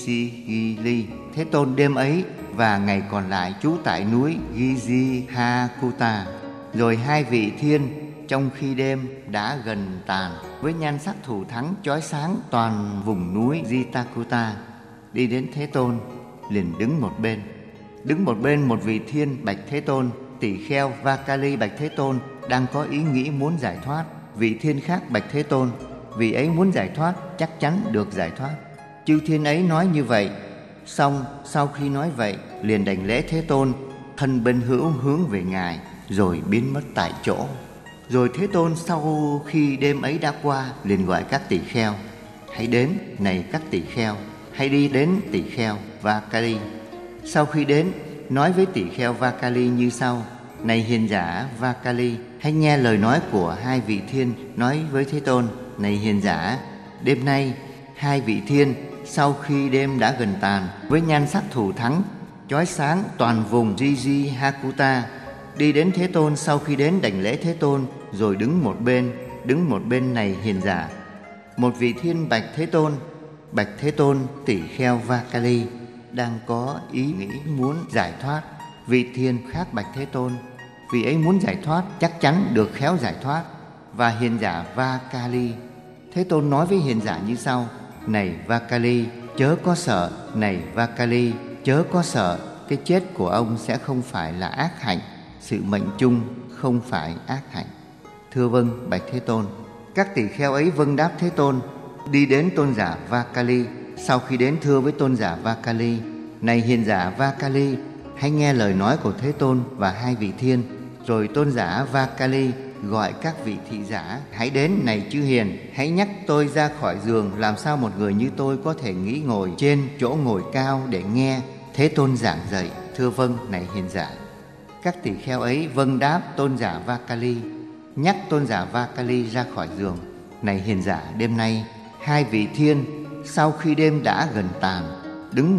Isigili. Thế Tôn đêm ấy và ngày còn lại trú tại núi Jijjihakuta. Rồi hai vị thiên trong khi đêm đã gần tàn, với nhan sắc thù thắng chói sáng toàn vùng núi Jitakuta, đi đến Thế Tôn, liền đứng một bên. Đứng một bên một vị thiên bạch Thế Tôn. Tỳ kheo Vakali bạch Thế Tôn đang có ý nghĩ muốn giải thoát. Vị thiên khác bạch Thế Tôn: vị ấy muốn giải thoát, chắc chắn được giải thoát. Chư thiên ấy nói như vậy. Xong sau khi nói vậy, liền đảnh lễ Thế Tôn, thân bên hữu hướng về ngài, rồi biến mất tại chỗ. Rồi Thế Tôn sau khi đêm ấy đã qua, liền gọi các tỳ kheo: hãy đến, này các tỳ kheo, hãy đi đến tỳ kheo Vakali. Sau khi đến, nói với tỳ kheo Vakali như sau: này hiền giả Vakali, hãy nghe lời nói của hai vị thiên nói với Thế Tôn. Này hiền giả, đêm nay hai vị thiên sau khi đêm đã gần tàn, với nhan sắc thù thắng chói sáng toàn vùng Jijjihakuta, đi đến Thế Tôn. Sau khi đến đảnh lễ Thế Tôn, rồi đứng một bên. Này hiền giả. Một vị thiên bạch Thế Tôn: bạch Thế Tôn, tỷ kheo Vakali đang có ý nghĩ muốn giải thoát. Vị thiên khác bạch Thế Tôn: vị ấy muốn giải thoát, chắc chắn được khéo giải thoát. Và hiền giả Vakali. Thế Tôn nói với hiền giả như sau: này Vakali, chớ có sợ. Này Vakali, chớ có sợ. Cái chết của ông sẽ không phải là ác hạnh, sự mệnh chung không phải ác hạnh. Thưa vâng bạch Thế Tôn. Các tỳ kheo ấy vâng đáp Thế Tôn, đi đến tôn giả Vakali. Sau khi đến thưa với tôn giả Vakali: này hiền giả Vakali, hãy nghe lời nói của Thế Tôn và hai vị thiên. Rồi tôn giả Vakali gọi các vị thị giả: hãy đến, này chư hiền, hãy nhắc tôi ra khỏi giường. Làm sao một người như tôi có thể nghĩ ngồi trên chỗ ngồi cao để nghe Thế Tôn giảng dạy? Thưa vâng, này hiền giả. Các tỳ kheo ấy vâng đáp tôn giả Vakali, nhắc tôn giả Vakali ra khỏi giường. Này hiền giả, đêm nay hai vị thiên sau khi đêm đã gần tàn, đứng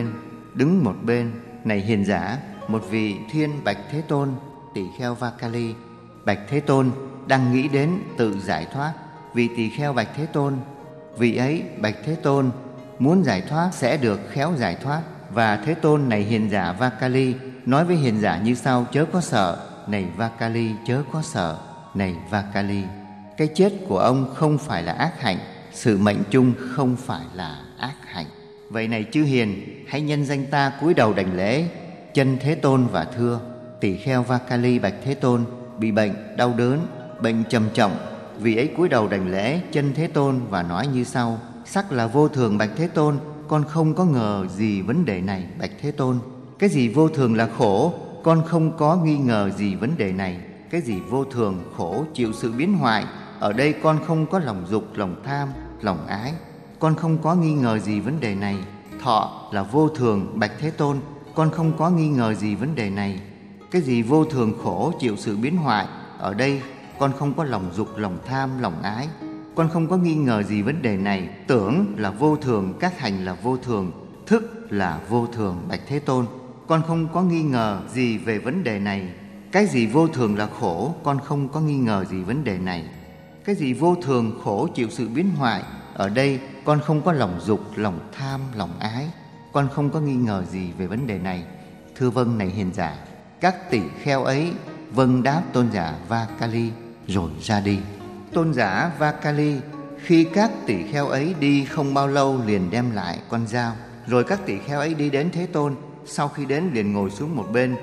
một bên. Này hiền giả, một vị thiên bạch Thế Tôn. Tỳ kheo Vakali bạch Thế Tôn đang nghĩ đến tự giải thoát. Vị tỳ kheo bạch Thế Tôn: vị ấy bạch Thế Tôn muốn giải thoát sẽ được khéo giải thoát. Và Thế Tôn, này hiền giả Vakali, nói với hiền giả như sau: chớ có sợ. Này Vakali, chớ có sợ. Này Vakali, cái chết của ông không phải là ác hạnh, sự mệnh chung không phải là ác hạnh. Vậy này chư hiền, hãy nhân danh ta cúi đầu đảnh lễ chân Thế Tôn và thưa. Tỳ kheo Vakali bạch Thế Tôn: bị bệnh, đau đớn, bệnh trầm trọng. Vị ấy cúi đầu đảnh lễ chân Thế Tôn và nói như sau: sắc là vô thường bạch Thế Tôn, con không có ngờ gì vấn đề này bạch Thế Tôn. Cái gì vô thường là khổ, con không có nghi ngờ gì vấn đề này. Cái gì vô thường, khổ, chịu sự biến hoại, ở đây con không có lòng dục, lòng tham, lòng ái. Con không có nghi ngờ gì vấn đề này. Thọ là vô thường bạch Thế Tôn, con không có nghi ngờ gì vấn đề này. Cái gì vô thường, khổ, chịu sự biến hoại, ở đây con không có lòng dục, lòng tham, lòng ái. Con không có nghi ngờ gì vấn đề này. Tưởng là vô thường, các hành là vô thường, thức là vô thường, bạch Thế Tôn. Con không có nghi ngờ gì về vấn đề này. Cái gì vô thường là khổ, con không có nghi ngờ gì vấn đề này. Cái gì vô thường, khổ, chịu sự biến hoại, ở đây con không có lòng dục, lòng tham, lòng ái. Con không có nghi ngờ gì về vấn đề này. Thưa vâng này hiền giả. Các tỷ kheo ấy vâng đáp tôn giả Vakali rồi ra đi. Tôn giả Vakali khi các tỷ kheo ấy đi không bao lâu liền đem lại con dao. Rồi các tỷ kheo ấy đi đến Thế Tôn. Sau khi đến liền ngồi xuống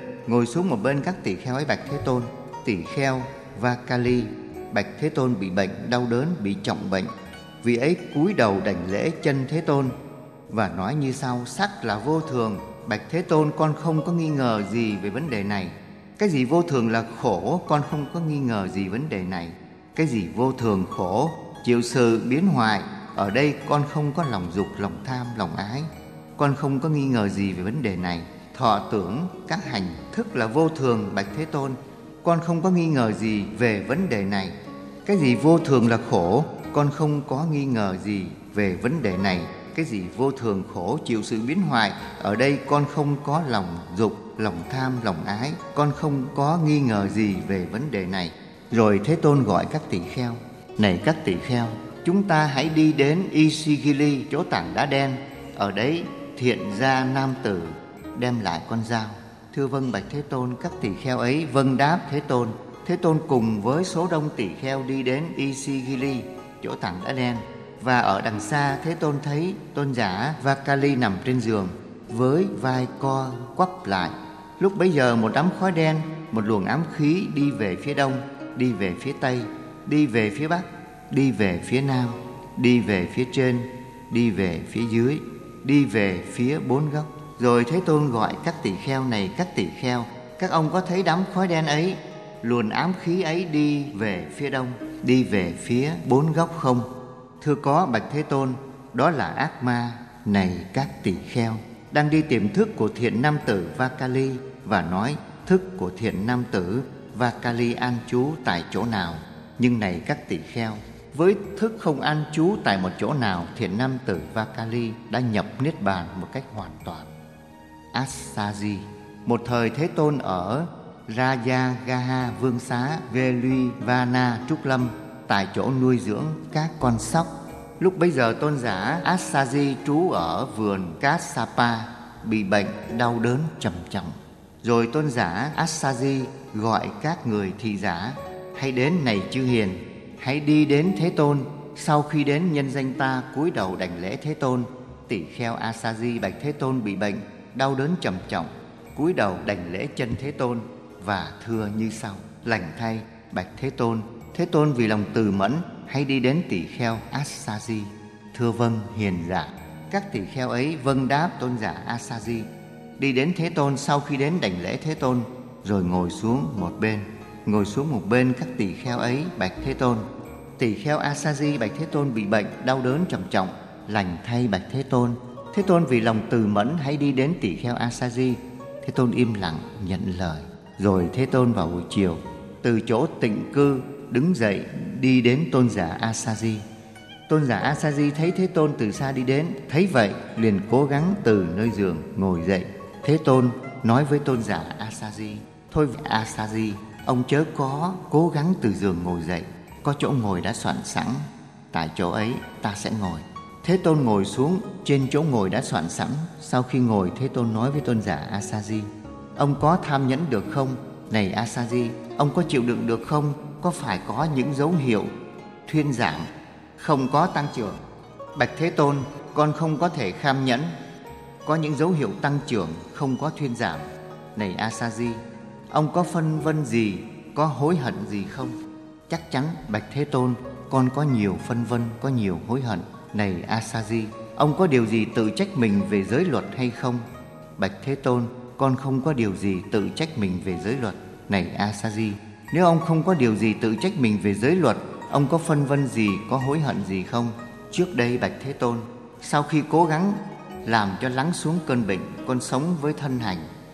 một bên các tỷ kheo ấy bạch Thế Tôn. Tỷ kheo Vakali bạch Thế Tôn bị bệnh, đau đớn, bị trọng bệnh. Vị ấy cúi đầu đảnh lễ chân Thế Tôn và nói như sau: sắc là vô thường, bạch Thế Tôn, con không có nghi ngờ gì về vấn đề này. Cái gì vô thường là khổ, con không có nghi ngờ gì vấn đề này. Cái gì vô thường, khổ, chịu sự biến hoại, ở đây con không có lòng dục, lòng tham, lòng ái. Con không có nghi ngờ gì về vấn đề này. Thọ tưởng, các hành, thức là vô thường, bạch Thế Tôn, con không có nghi ngờ gì về vấn đề này. Cái gì vô thường là khổ, con không có nghi ngờ gì về vấn đề này. Cái gì vô thường, khổ, chịu sự biến hoại, ở đây con không có lòng dục, lòng tham, lòng ái. Con không có nghi ngờ gì về vấn đề này. Rồi Thế Tôn gọi các tỷ kheo: này các tỷ kheo, chúng ta hãy đi đến Isigili, chỗ tảng đá đen. Ở đấy thiện gia nam tử đem lại con dao. Thưa vâng bạch Thế Tôn. Các tỷ kheo ấy vâng đáp Thế Tôn. Thế Tôn cùng với số đông tỷ kheo đi đến Isigili, chỗ tảng đá đen. Và ở đằng xa Thế Tôn thấy tôn giả Vakali nằm trên giường với vai co quắp lại. Lúc bấy giờ một đám khói đen, một luồng ám khí đi về phía đông, đi về phía tây, đi về phía bắc, đi về phía nam, đi về phía trên, đi về phía dưới, đi về phía bốn góc. Rồi Thế Tôn gọi các tỷ kheo: này các tỷ kheo, các ông có thấy đám khói đen ấy, luồng ám khí ấy đi về phía đông, đi về phía bốn góc không? Thưa có bạch Thế Tôn, đó là ác ma. Này các tỷ kheo, đang đi tìm thức của thiện nam tử Vakali và nói: thức của thiện nam tử Vakali an trú tại chỗ nào? Nhưng này các tỷ kheo, với thức không an trú tại một chỗ nào, thiện nam tử Vakali đã nhập niết bàn một cách hoàn toàn. Asaji. Một thời Thế Tôn ở Rajagaha vương xá Veluvana Trúc Lâm, tại chỗ nuôi dưỡng các con sóc. Lúc bấy giờ tôn giả Asaji trú ở vườn Kassapa, bị bệnh đau đớn trầm trọng. Rồi tôn giả Asaji gọi các người thị giả: hãy đến này chư hiền, hãy đi đến Thế Tôn. Sau khi đến, nhân danh ta cúi đầu đảnh lễ Thế Tôn. Tỷ kheo Asaji bạch Thế Tôn bị bệnh đau đớn trầm trọng, cúi đầu đảnh lễ chân Thế Tôn và thưa như sau: lành thay bạch Thế Tôn. Thế Tôn vì lòng từ mẫn hãy đi đến tỷ kheo Asaji. Thưa vâng hiền giả. Các tỷ kheo ấy vâng đáp tôn giả Asaji, đi đến Thế Tôn. Sau khi đến đảnh lễ Thế Tôn rồi ngồi xuống một bên các tỷ kheo ấy bạch Thế Tôn. Tỷ kheo Asaji bạch Thế Tôn bị bệnh đau đớn trầm trọng, lành thay bạch Thế Tôn. Thế Tôn vì lòng từ mẫn hãy đi đến tỷ kheo Asaji. Thế Tôn im lặng nhận lời. Rồi Thế Tôn vào buổi chiều từ chỗ tịnh cư đứng dậy đi đến tôn giả Asaji. Tôn giả Asaji thấy Thế Tôn từ xa đi đến, thấy vậy liền cố gắng từ nơi giường ngồi dậy. Thế Tôn nói với tôn giả Asaji: thôi Asaji, ông chớ có cố gắng từ giường ngồi dậy, có chỗ ngồi đã soạn sẵn, tại chỗ ấy ta sẽ ngồi. Thế Tôn ngồi xuống trên chỗ ngồi đã soạn sẵn. Sau khi ngồi, Thế Tôn nói với tôn giả Asaji: ông có tham nhẫn được không? Này Asaji, ông có chịu đựng được không? Có phải có những dấu hiệu thuyên giảm, không có tăng trưởng? Bạch Thế Tôn, con không có thể kham nhẫn. Có những dấu hiệu tăng trưởng, không có thuyên giảm. Này Asaji, ông có phân vân gì, có hối hận gì không? Chắc chắn bạch Thế Tôn, con có nhiều phân vân, có nhiều hối hận. Này Asaji, ông có điều gì tự trách mình về giới luật hay không? Bạch Thế Tôn, con không có điều gì tự trách mình về giới luật. Này Asaji, nếu ông không có điều gì tự trách mình về giới luật, ông có phân vân gì, có hối hận gì không? Trước đây bạch Thế Tôn, sau khi cố gắng làm cho lắng xuống cơn bệnh, con sống với thân hành,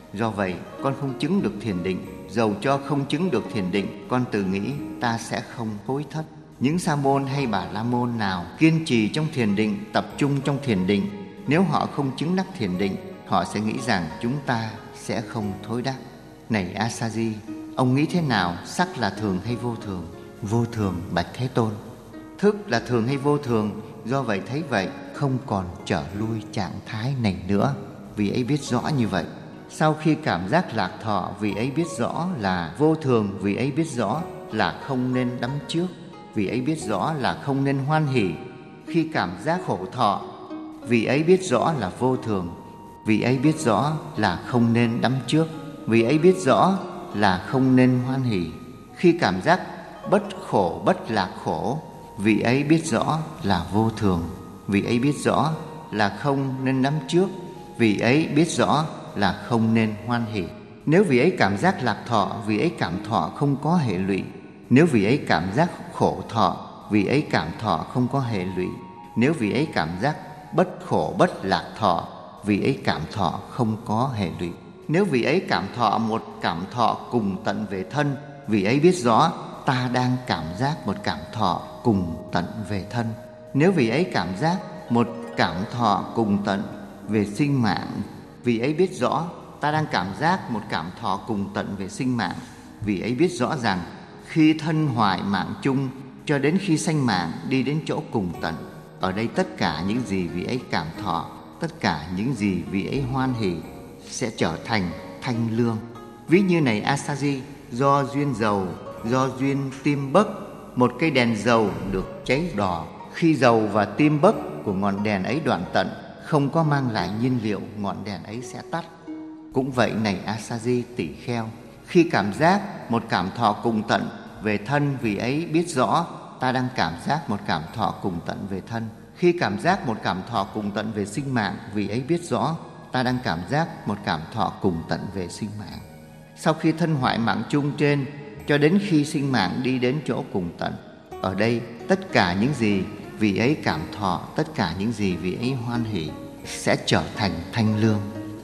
Do vậy, con không chứng được thiền định. Dầu cho không chứng được thiền định, con tự nghĩ ta sẽ không hối thất. Những sa môn hay bà la môn nào kiên trì trong thiền định, tập trung trong thiền định, nếu họ không chứng đắc thiền định, họ sẽ nghĩ rằng chúng ta sẽ không thối đắc. Này Asaji, ông nghĩ thế nào? Sắc là thường hay vô thường? Vô thường, bạch Thế Tôn. Thức là thường hay vô thường? Do vậy thấy vậy, không còn trở lui trạng thái này nữa. Vì ấy biết rõ như vậy. Sau khi cảm giác lạc thọ, vì ấy biết rõ là vô thường, vì ấy biết rõ là không nên đắm trước, vì ấy biết rõ là không nên hoan hỉ. Khi cảm giác khổ thọ, vì ấy biết rõ là vô thường, vì ấy biết rõ là không nên đắm trước, vì ấy biết rõ là không nên hoan hỉ. Khi cảm giác bất khổ bất lạc khổ, vì ấy biết rõ là vô thường, vì ấy biết rõ là không nên đắm trước, vì ấy biết rõ là không nên hoan hỉ. Nếu vì ấy cảm giác lạc thọ, vì ấy cảm thọ không có hệ lụy. Nếu vì ấy cảm giác khổ thọ, vì ấy cảm thọ không có hệ lụy. Nếu vì ấy cảm giác bất khổ bất lạc thọ, vì ấy cảm thọ không có hệ lụy. Nếu vì ấy cảm thọ một cảm thọ cùng tận về thân, vì ấy biết rõ ta đang cảm giác một cảm thọ cùng tận về thân. Nếu vì ấy cảm giác một cảm thọ cùng tận về sinh mạng, vì ấy biết rõ ta đang cảm giác một cảm thọ cùng tận về sinh mạng. Vì ấy biết rõ rằng khi thân hoại mạng chung, cho đến khi sanh mạng đi đến chỗ cùng tận. Ở đây tất cả những gì vì ấy cảm thọ, tất cả những gì vì ấy hoan hỷ sẽ trở thành thanh lương. Ví như này Asaji, do duyên dầu, do duyên tim bấc, một cây đèn dầu được cháy đỏ. Khi dầu và tim bấc của ngọn đèn ấy đoạn tận, không có mang lại nhiên liệu, ngọn đèn ấy sẽ tắt. Cũng vậy này Asaji tỷ kheo, khi cảm giác một cảm thọ cùng tận về thân, vì ấy biết rõ ta đang cảm giác một cảm thọ cùng tận về thân. Khi cảm giác một cảm thọ cùng tận về sinh mạng, vì ấy biết rõ ta đang cảm giác một cảm thọ cùng tận về sinh mạng. Sau khi thân hoại mạng chung trên, cho đến khi sinh mạng đi đến chỗ cùng tận. Ở đây tất cả những gì vì ấy cảm thọ, tất cả những gì vì ấy hoan hỷ sẽ trở thành thanh lương.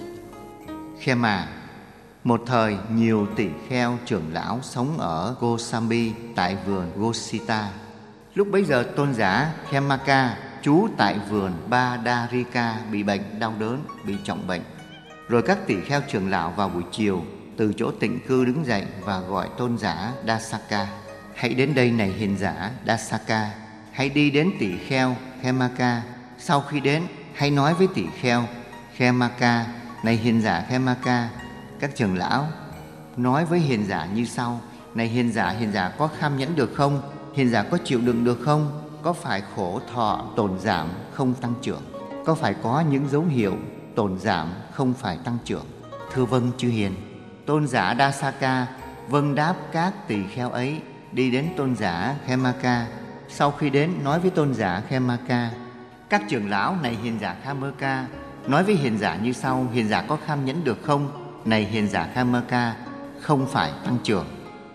Khema. Một thời nhiều tỷ kheo trưởng lão sống ở Gosambi tại vườn Gosita. Lúc bấy giờ tôn giả Khemaka trú tại vườn Badarika bị bệnh đau đớn, bị trọng bệnh. Rồi các tỷ kheo trưởng lão vào buổi chiều từ chỗ tịnh cư đứng dậy và gọi tôn giả Dasaka. Hãy đến đây này hiền giả Dasaka, hãy đi đến tỷ kheo Khemaka. Sau khi đến, hãy nói với tỷ kheo Khemaka, này hiền giả Khemaka. Các trưởng lão nói với hiền giả như sau: này hiền giả có kham nhẫn được không? Hiền giả có chịu đựng được không? Có phải khổ thọ tồn giảm không tăng trưởng? Có phải có những dấu hiệu tồn giảm không phải tăng trưởng? Thưa vâng chư hiền. Tôn giả Dasaka vâng đáp các tỳ kheo ấy, đi đến tôn giả Khemaka. Sau khi đến, nói với tôn giả Khemaka: các trưởng lão này hiền giả Khemaka nói với hiền giả như sau: hiền giả có kham nhẫn được không? Này hiền giả Khemaka, không phải tăng trưởng.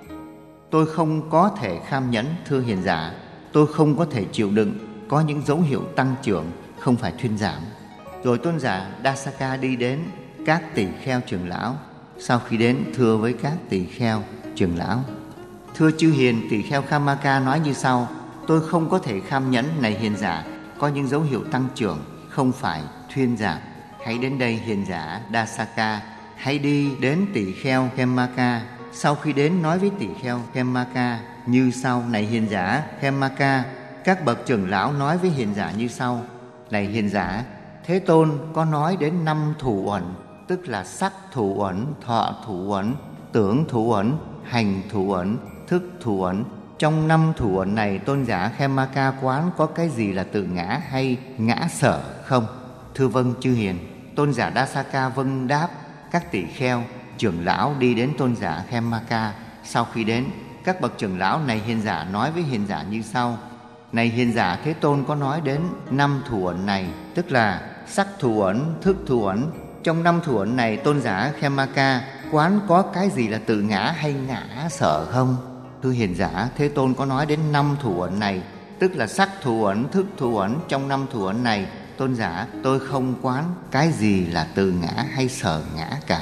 Tôi không có thể kham nhẫn, thưa hiền giả. Tôi không có thể chịu đựng, có những dấu hiệu tăng trưởng, không phải thuyên giảm. Rồi tôn giả Dasaka đi đến các tỳ kheo trưởng lão. Sau khi đến, thưa với các tỳ kheo trưởng lão: thưa chư hiền, tỳ kheo Khemaka nói như sau: tôi không có thể kham nhẫn, này hiền giả, có những dấu hiệu tăng trưởng, không phải thuyên giảm. Hãy đến đây hiền giả Dasaka, hãy đi đến tỳ kheo Khemaka. Sau khi đến, nói với tỳ kheo Khemaka như sau: này hiền giả Khemaka, các bậc trưởng lão nói với hiền giả như sau: này hiền giả, Thế Tôn có nói đến 5 thủ uẩn, tức là sắc thủ uẩn, thọ thủ uẩn, tưởng thủ uẩn, hành thủ uẩn, thức thủ uẩn. Trong 5 thủ uẩn này, tôn giả Khemaka quán có cái gì là tự ngã hay ngã sở không? Thưa vâng chư hiền. Tôn giả Dasaka vâng đáp các tỷ kheo trưởng lão, đi đến tôn giả Khemaka. Sau khi đến, các bậc trưởng lão này hiền giả nói với hiền giả như sau: này hiền giả, Thế Tôn có nói đến 5 thủ uẩn này, tức là sắc thủ uẩn, thức thủ uẩn. Trong 5 thủ uẩn này, tôn giả Khemaka quán có cái gì là tự ngã hay ngã sở không? Thưa hiền giả, Thế Tôn có nói đến 5 thủ uẩn này, tức là sắc thủ uẩn, thức thủ uẩn. Trong 5 thủ uẩn này, tôn giả, tôi không quán cái gì là tự ngã hay sở ngã cả.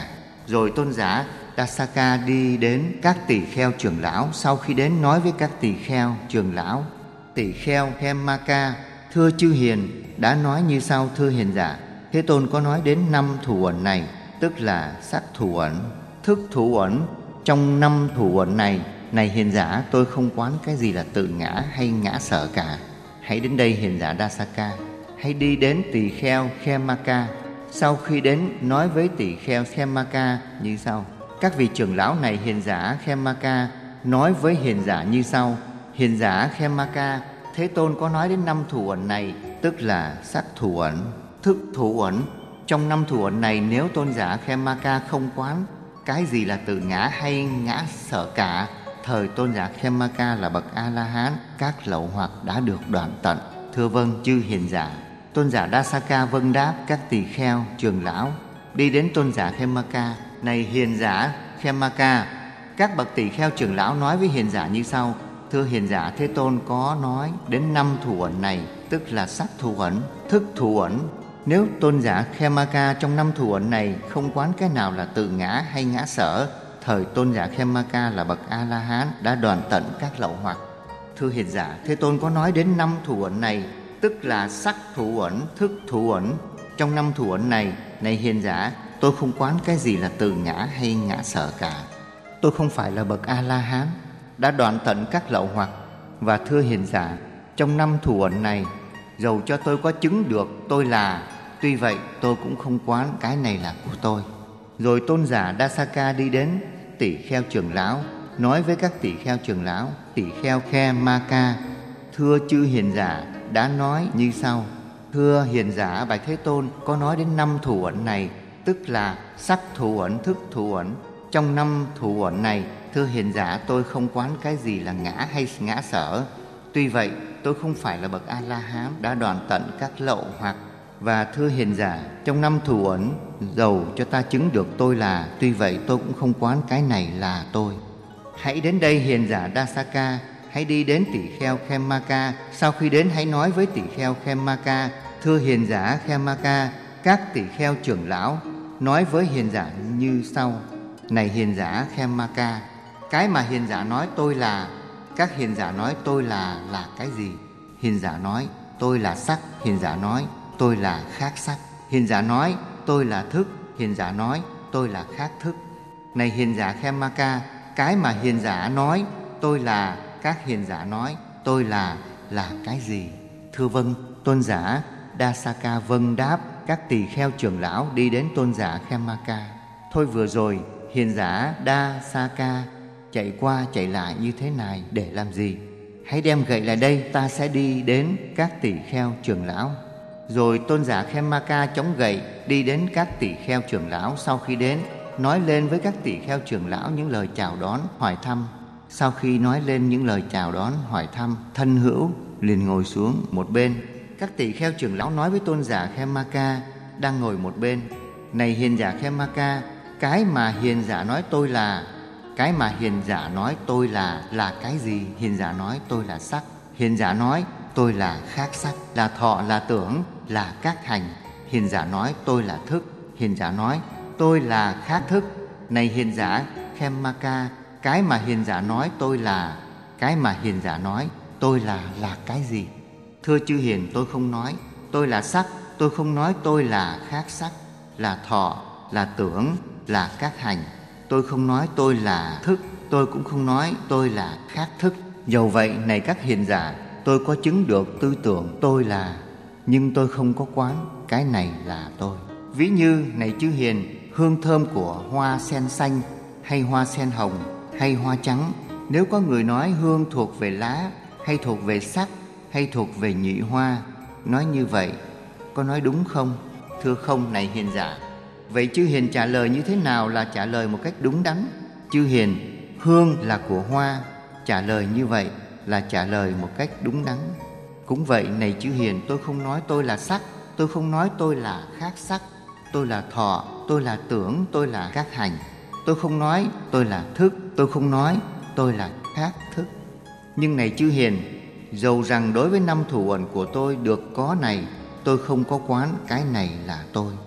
Rồi tôn giả Dasaka đi đến các tỳ kheo trưởng lão. Sau khi đến nói với các tỳ kheo trưởng lão: Tỳ kheo Khemmaka, thưa chư hiền, đã nói như sau: thưa hiền giả, Thế Tôn có nói đến 5 thủ uẩn này, tức là sắc thủ uẩn, thức thủ uẩn. Trong 5 thủ uẩn này, này hiền giả, tôi không quán cái gì là tự ngã hay ngã sở cả. Hãy đến đây hiền giả Dasaka, hãy đi đến tỳ kheo Khemmaka. Sau khi đến nói với tỳ kheo Khemmaka như sau: các vị trưởng lão này hiền giả Khemmaka nói với hiền giả như sau: hiền giả Khemmaka, Thế Tôn có nói đến 5 thủ uẩn này, tức là sắc thủ uẩn, thức thủ uẩn. Trong 5 thủ uẩn này, nếu tôn giả Khemmaka không quán cái gì là tự ngã hay ngã sở cả, thời tôn giả Khemmaka là bậc A-la-hán, các lậu hoặc đã được đoạn tận. Thưa vâng chư hiền giả. Tôn giả Dasaka vâng đáp các tỳ kheo trưởng lão, đi đến tôn giả Khemmaka: này hiền giả Khemmaka, các bậc tỳ kheo trưởng lão nói với hiền giả như sau: thưa hiền giả, Thế Tôn có nói đến 5 thủ uẩn này, tức là sắc thủ uẩn, thức thủ uẩn. Nếu tôn giả Khemmaka trong 5 thủ uẩn này không quán cái nào là tự ngã hay ngã sở, thời tôn giả Khemmaka là bậc A-la-hán, đã đoạn tận các lậu hoặc. Thưa hiền giả, Thế Tôn có nói đến 5 thủ uẩn này, tức là sắc thủ uẩn, thức thủ uẩn. Trong 5 thủ uẩn này, này hiền giả, tôi không quán cái gì là tự ngã hay ngã sở cả. Tôi không phải là bậc A-la-hán, đã đoạn tận các lậu hoặc. Và thưa hiền giả, trong 5 thủ uẩn này, dầu cho tôi có chứng được tôi là, tuy vậy tôi cũng không quán cái này là của tôi. Rồi tôn giả Dasaka đi đến tỷ kheo trưởng lão, nói với các tỷ kheo trưởng lão: tỷ kheo Khemmaka, thưa chư hiền giả, đã nói như sau: thưa hiền giả, bạch Thế Tôn có nói đến 5 thủ uẩn này, tức là sắc thủ uẩn, thức thủ uẩn. Trong 5 thủ uẩn này, thưa hiền giả, tôi không quán cái gì là ngã hay ngã sở. Tuy vậy tôi không phải là bậc A-la-hán, đã đoạn tận các lậu hoặc. Và thưa hiền giả, trong 5 thủ uẩn, dầu cho ta chứng được tôi là, tuy vậy tôi cũng không quán cái này là tôi. Hãy đến đây hiền giả Dasaka, hãy đi đến tỷ kheo Khemmaka. Sau khi đến hãy nói với tỷ kheo Khemmaka: thưa hiền giả Khemmaka, các tỷ kheo trưởng lão nói với hiền giả như sau: này hiền giả Khemmaka, cái mà hiền giả nói tôi là, các hiền giả nói tôi là cái gì? Hiền giả nói tôi là sắc, hiền giả nói tôi là khác sắc. Hiền giả nói tôi là thức, hiền giả nói tôi là khác thức. Này hiền giả Khemmaka, cái mà hiền giả nói tôi là, các hiền giả nói tôi là cái gì? Thưa vâng. Tôn giả Dasaka vâng đáp các tỳ kheo trưởng lão, đi đến tôn giả Khemmaka. Thôi vừa rồi hiền giả Dasaka chạy qua chạy lại như thế này để làm gì? Hãy đem gậy lại đây, ta sẽ đi đến các tỷ kheo trưởng lão. Rồi tôn giả Khemmaka chống gậy đi đến các tỷ kheo trưởng lão. Sau khi đến, nói lên với các tỷ kheo trưởng lão những lời chào đón, hỏi thăm. Sau khi nói lên những lời chào đón, hỏi thăm, thân hữu liền ngồi xuống một bên. Các tỷ kheo trưởng lão nói với tôn giả Khemmaka đang ngồi một bên: này hiền giả Khemmaka, cái mà hiền giả nói tôi là, cái mà hiền giả nói tôi là cái gì? Hiền giả nói tôi là sắc, hiền giả nói tôi là khác sắc, là thọ, là tưởng, là các hành. Hiền giả nói tôi là thức, hiền giả nói tôi là khác thức. Này hiền giả Khemmaka, cái mà hiền giả nói tôi là, cái mà hiền giả nói tôi là cái gì? Thưa chư hiền, tôi không nói tôi là sắc, tôi không nói tôi là khác sắc, là thọ, là tưởng, là các hành. Tôi không nói tôi là thức, tôi cũng không nói tôi là khác thức. Dầu vậy, này các hiền giả, tôi có chứng được tư tưởng tôi là, nhưng tôi không có quán cái này là tôi. Ví như, này chư hiền, hương thơm của hoa sen xanh hay hoa sen hồng hay hoa trắng, nếu có người nói hương thuộc về lá hay thuộc về sắc hay thuộc về nhụy hoa, nói như vậy có nói đúng không? Thưa không, này hiền giả. Vậy chư hiền trả lời như thế nào là trả lời một cách đúng đắn? Chư hiền, hương là của hoa, trả lời như vậy là trả lời một cách đúng đắn. Cũng vậy, này chư hiền, tôi không nói tôi là sắc, tôi không nói tôi là khác sắc, tôi là thọ, tôi là tưởng, tôi là các hành. Tôi không nói tôi là thức, tôi không nói tôi là khác thức. Nhưng này chư hiền, dầu rằng đối với 5 thủ uẩn của tôi được có này, tôi không có quán cái này là tôi.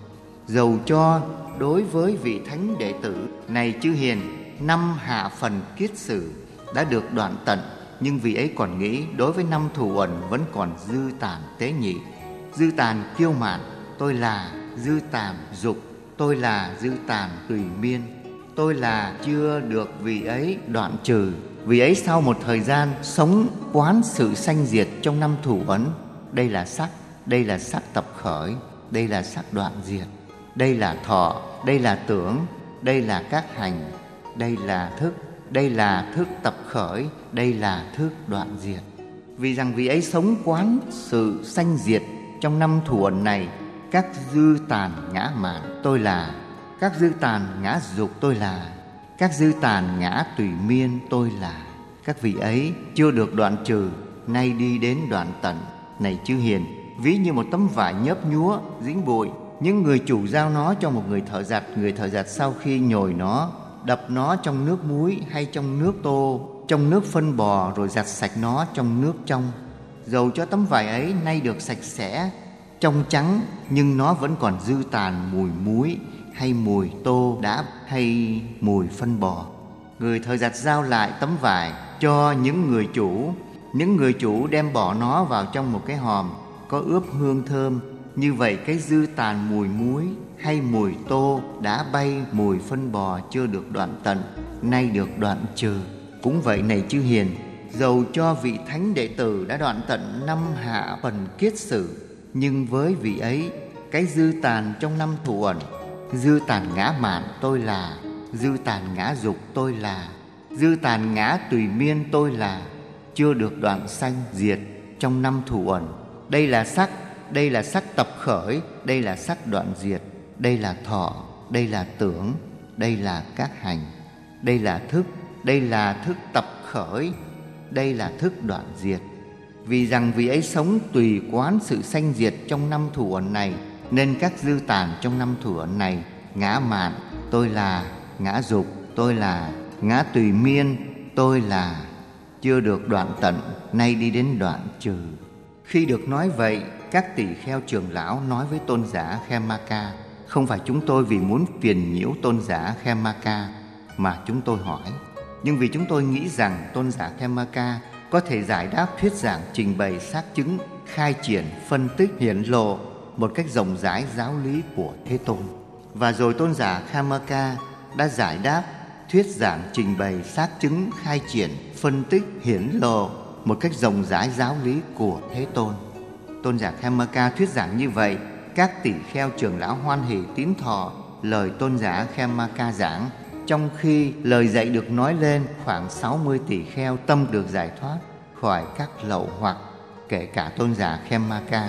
Dầu cho đối với vị thánh đệ tử này chư hiền, 5 hạ phần kiết sử đã được đoạn tận, nhưng vị ấy còn nghĩ đối với 5 thủ uẩn vẫn còn dư tàn tế nhị. Dư tàn kiêu mạn, tôi là; dư tàn dục, tôi là; dư tàn tùy miên, tôi là, chưa được vị ấy đoạn trừ. Vì ấy sau một thời gian sống quán sự sanh diệt trong 5 thủ uẩn. Đây là sắc, đây là sắc tập khởi, đây là sắc đoạn diệt, đây là thọ, đây là tưởng, đây là các hành, đây là thức, đây là thức tập khởi, đây là thức đoạn diệt. Vì rằng vị ấy sống quán sự sanh diệt trong 5 thủ uẩn này, các dư tàn ngã mạn tôi là; các dư tàn ngã dục tôi là; các dư tàn ngã tùy miên tôi là. Các vị ấy chưa được đoạn trừ, nay đi đến đoạn tận. Này chư hiền, ví như một tấm vải nhớp nhúa dính bụi, những người chủ giao nó cho một người thợ giặt. Người thợ giặt sau khi nhồi nó, đập nó trong nước muối hay trong nước tô, trong nước phân bò, rồi giặt sạch nó trong nước trong. Dầu cho tấm vải ấy nay được sạch sẽ, trong trắng, nhưng nó vẫn còn dư tàn mùi muối hay mùi tô đá hay mùi phân bò. Người thợ giặt giao lại tấm vải cho những người chủ. Những người chủ đem bỏ nó vào trong một cái hòm có ướp hương thơm. Như vậy cái dư tàn mùi muối hay mùi tô đá bay, mùi phân bò chưa được đoạn tận, nay được đoạn trừ. Cũng vậy này chư hiền, dầu cho vị thánh đệ tử đã đoạn tận 5 hạ phần kiết sử, nhưng với vị ấy cái dư tàn trong 5 thủ uẩn, dư tàn ngã mạn tôi là; dư tàn ngã dục tôi là; dư tàn ngã tùy miên tôi là, chưa được đoạn sanh diệt trong 5 thủ uẩn. Đây là sắc, đây là sắc tập khởi, đây là sắc đoạn diệt, đây là thọ, đây là tưởng, đây là các hành, đây là thức, đây là thức tập khởi, đây là thức đoạn diệt. Vì rằng vị ấy sống tùy quán sự sanh diệt trong 5 thủ uẩn này, nên các dư tàn trong 5 thủ uẩn này, ngã mạn tôi là; ngã dục tôi là; ngã tùy miên tôi là, chưa được đoạn tận, nay đi đến đoạn trừ. Khi được nói vậy, các tỳ kheo trưởng lão nói với tôn giả Khemaka: không phải chúng tôi vì muốn phiền nhiễu tôn giả Khemaka mà chúng tôi hỏi, nhưng vì chúng tôi nghĩ rằng tôn giả Khemaka có thể giải đáp, thuyết giảng, trình bày, xác chứng, khai triển, phân tích, hiển lộ một cách rộng rãi giáo lý của Thế Tôn. Và rồi tôn giả Khemaka đã giải đáp, thuyết giảng, trình bày, xác chứng, khai triển, phân tích, hiển lộ một cách rộng rãi giáo lý của Thế Tôn. Tôn giả Khemaka thuyết giảng như vậy, các tỳ kheo trưởng lão hoan hỉ tín thọ lời tôn giả Khemaka giảng. Trong khi lời dạy được nói lên, khoảng 60 tỳ kheo tâm được giải thoát khỏi các lậu hoặc, kể cả tôn giả Khemaka.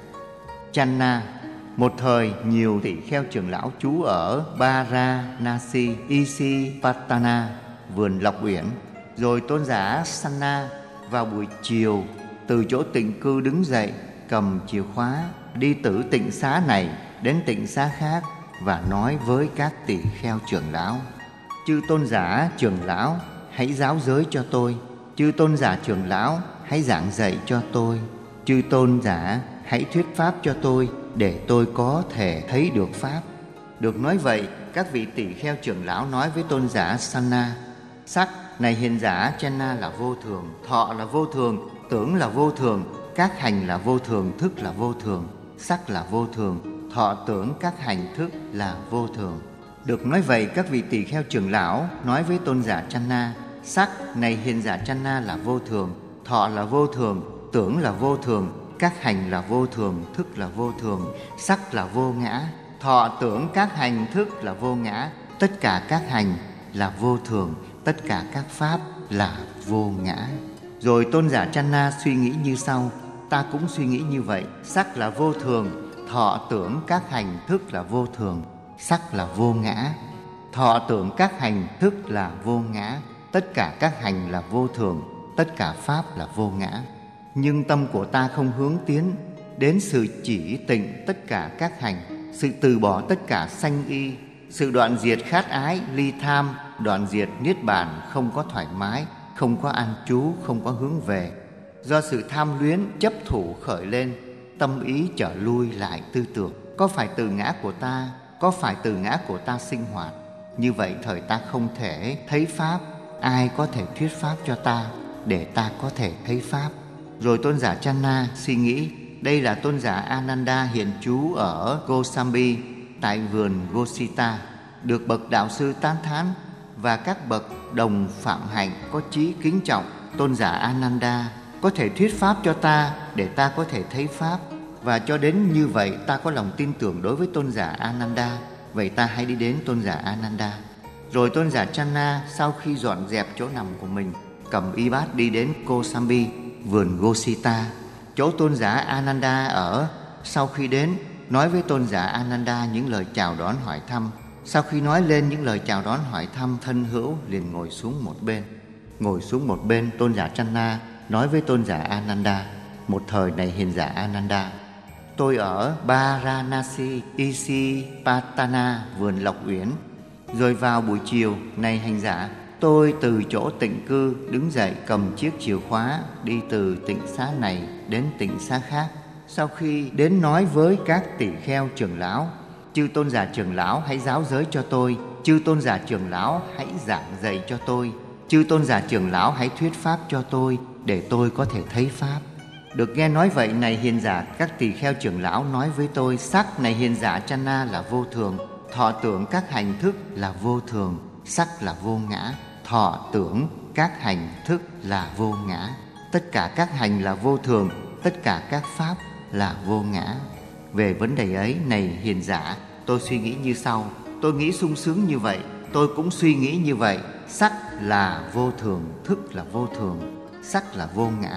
Channa. Một thời nhiều tỳ kheo trưởng lão trú ở Varanasi, Isipatana, vườn Lộc Uyển. Rồi tôn giả Sanna vào buổi chiều từ chỗ tịnh cư đứng dậy, cầm chìa khóa đi từ tịnh xá này đến tịnh xá khác và nói với các tỳ kheo trưởng lão: chư tôn giả trưởng lão, hãy giáo giới cho tôi; chư tôn giả trưởng lão, hãy giảng dạy cho tôi; chư tôn giả, hãy thuyết pháp cho tôi để tôi có thể thấy được pháp. Được nói vậy, các vị tỳ kheo trưởng lão nói với tôn giả Sanna: sắc này hiền giả Channa là vô thường, thọ là vô thường, tưởng là vô thường, các hành là vô thường, thức là vô thường, sắc là vô thường, thọ tưởng các hành thức là vô thường. Được nói vậy, các vị tỳ kheo trưởng lão nói với tôn giả Channa: sắc này hiền giả Channa là vô thường, thọ là vô thường, tưởng là vô thường, các hành là vô thường, thức là vô thường, sắc là vô ngã, thọ tưởng các hành thức là vô ngã, tất cả các hành là vô thường, tất cả các pháp là vô ngã. Rồi tôn giả Channa suy nghĩ như sau: ta cũng suy nghĩ như vậy. Sắc là vô thường, thọ tưởng các hành thức là vô thường, sắc là vô ngã, thọ tưởng các hành thức là vô ngã, tất cả các hành là vô thường, tất cả pháp là vô ngã. Nhưng tâm của ta không hướng tiến đến sự chỉ tịnh tất cả các hành, sự từ bỏ tất cả sanh y, sự đoạn diệt khát ái, ly tham, đoạn diệt niết bàn, không có thoải mái, không có an trú, không có hướng về. Do sự tham luyến chấp thủ khởi lên, tâm ý trở lui lại tư tưởng: có phải từ ngã của ta có phải từ ngã của ta sinh hoạt, như vậy thời ta không thể thấy Pháp. Ai có thể thuyết Pháp cho ta để ta có thể thấy Pháp? Rồi tôn giả Channa suy nghĩ, đây là tôn giả Ananda hiện trú ở Kosambi tại vườn Gosita, được bậc đạo sư tán thán và các bậc đồng phạm hạnh có chí kính trọng. Tôn giả Ananda có thể thuyết Pháp cho ta để ta có thể thấy Pháp, và cho đến như vậy ta có lòng tin tưởng đối với tôn giả Ananda. Vậy ta hãy đi đến tôn giả Ananda. Rồi tôn giả Channa sau khi dọn dẹp chỗ nằm của mình, cầm y bát đi đến Kosambi, vườn Gosita, chỗ tôn giả Ananda ở. Sau khi đến, nói với tôn giả Ananda những lời chào đón hỏi thăm. Sau khi nói lên những lời chào đón hỏi thăm, thân hữu liền ngồi xuống một bên. Ngồi xuống một bên, tôn giả Channa nói với tôn giả Ananda, một thời này hiền giả Ananda, tôi ở Varanasi, Isipatana, vườn Lộc Uyển. Rồi vào buổi chiều, này hành giả, tôi từ chỗ tịnh cư đứng dậy cầm chiếc chìa khóa đi từ tịnh xá này đến tịnh xá khác. Sau khi đến nói với các tỷ kheo trưởng lão, chư tôn giả trưởng lão hãy giáo giới cho tôi, chư tôn giả trưởng lão hãy giảng dạy cho tôi, chư tôn giả trưởng lão hãy thuyết Pháp cho tôi để tôi có thể thấy Pháp. Được nghe nói vậy, này hiền giả, các tỳ kheo trưởng lão nói với tôi, sắc này hiền giả Channa là vô thường, thọ tưởng các hành thức là vô thường, sắc là vô ngã, thọ tưởng các hành thức là vô ngã, tất cả các hành là vô thường, tất cả các pháp là vô ngã. Về vấn đề ấy, này hiền giả, tôi suy nghĩ như sau. Tôi nghĩ sung sướng như vậy, tôi cũng suy nghĩ như vậy. Sắc là vô thường, thức là vô thường, sắc là vô ngã,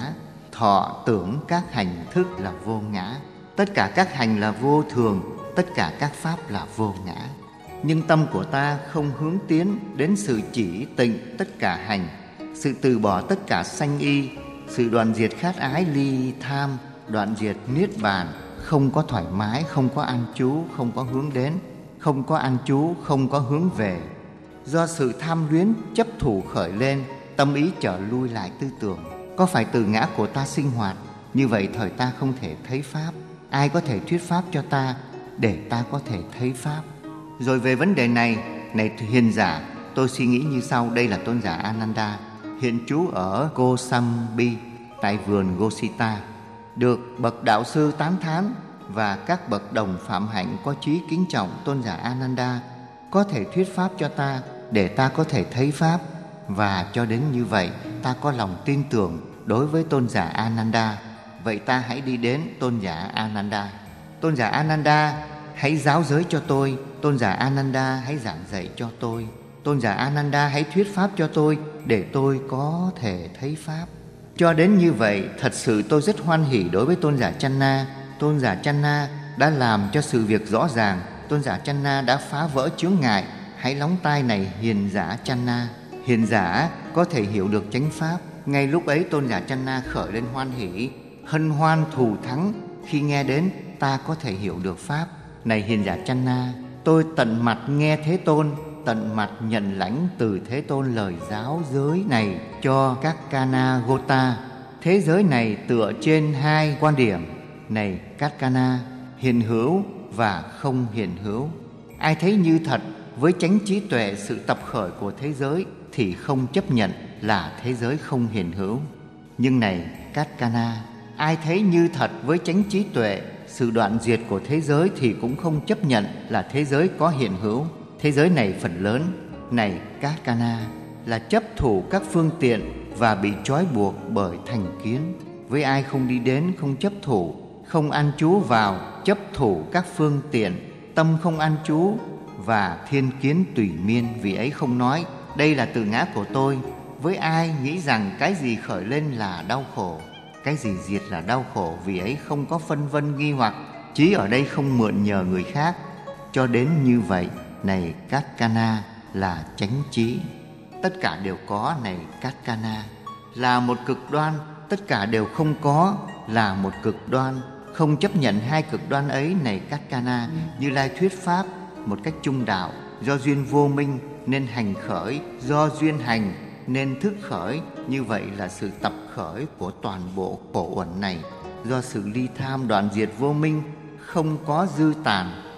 thọ tưởng các hành thức là vô ngã, tất cả các hành là vô thường, tất cả các pháp là vô ngã. Nhưng tâm của ta không hướng tiến đến sự chỉ tịnh tất cả hành, sự từ bỏ tất cả sanh y, sự đoạn diệt khát ái ly tham, đoạn diệt niết bàn, không có thoải mái, không có an trú, không có hướng đến, không có an trú, không có hướng về. Do sự tham luyến chấp thủ khởi lên, tâm ý trở lui lại tư tưởng, có phải từ ngã của ta sinh hoạt, như vậy thời ta không thể thấy Pháp. Ai có thể thuyết Pháp cho ta để ta có thể thấy Pháp? Rồi về vấn đề này, này hiền giả, tôi suy nghĩ như sau. Đây là tôn giả Ananda hiện trú ở Kosambi tại vườn Gosita, được bậc đạo sư tán thán và các bậc đồng phạm hạnh có chí kính trọng. Tôn giả Ananda có thể thuyết Pháp cho ta để ta có thể thấy Pháp, và cho đến như vậy ta có lòng tin tưởng đối với tôn giả Ananda. Vậy ta hãy đi đến tôn giả Ananda. Tôn giả Ananda hãy giáo giới cho tôi, tôn giả Ananda hãy giảng dạy cho tôi, tôn giả Ananda hãy thuyết Pháp cho tôi để tôi có thể thấy Pháp. Cho đến như vậy, thật sự tôi rất hoan hỉ đối với tôn giả Channa. Tôn giả Channa đã làm cho sự việc rõ ràng, tôn giả Channa đã phá vỡ chướng ngại. Hãy lắng tai này hiền giả Channa. Hiền giả có thể hiểu được chánh Pháp. Ngay lúc ấy tôn giả Channa khởi lên hoan hỷ, hân hoan thù thắng khi nghe đến ta có thể hiểu được Pháp. Này hiền giả Channa, tôi tận mặt nghe Thế Tôn, tận mặt nhận lãnh từ Thế Tôn lời giáo giới này cho các Kana Gota. Thế giới này tựa trên hai quan điểm, này các Kana, hiện hữu và không hiện hữu. Ai thấy như thật với chánh trí tuệ sự tập khởi của thế giới thì không chấp nhận là thế giới không hiện hữu. Nhưng này các Kana, ai thấy như thật với chánh trí tuệ sự đoạn diệt của thế giới thì cũng không chấp nhận là thế giới có hiện hữu. Thế giới này phần lớn, này các Kana, là chấp thủ các phương tiện và bị trói buộc bởi thành kiến. Với ai không đi đến, không chấp thủ, không an trú vào chấp thủ các phương tiện, tâm không an trú và thiên kiến tùy miên, vì ấy không nói đây là tự ngã của tôi. Với ai nghĩ rằng cái gì khởi lên là đau khổ, cái gì diệt là đau khổ, vì ấy không có phân vân nghi hoặc, chí ở đây không mượn nhờ người khác. Cho đến như vậy, này các Kana, là chánh trí. Tất cả đều có, này các Kana, là một cực đoan. Tất cả đều không có, là một cực đoan. Không chấp nhận hai cực đoan ấy, này các Kana. Như Lai thuyết Pháp một cách trung đạo. Do duyên vô minh nên hành khởi, do duyên hành nên thức khởi. Như vậy là sự tập khởi của toàn bộ khổ uẩn này. Do sự ly tham đoạn diệt vô minh, không có dư tàn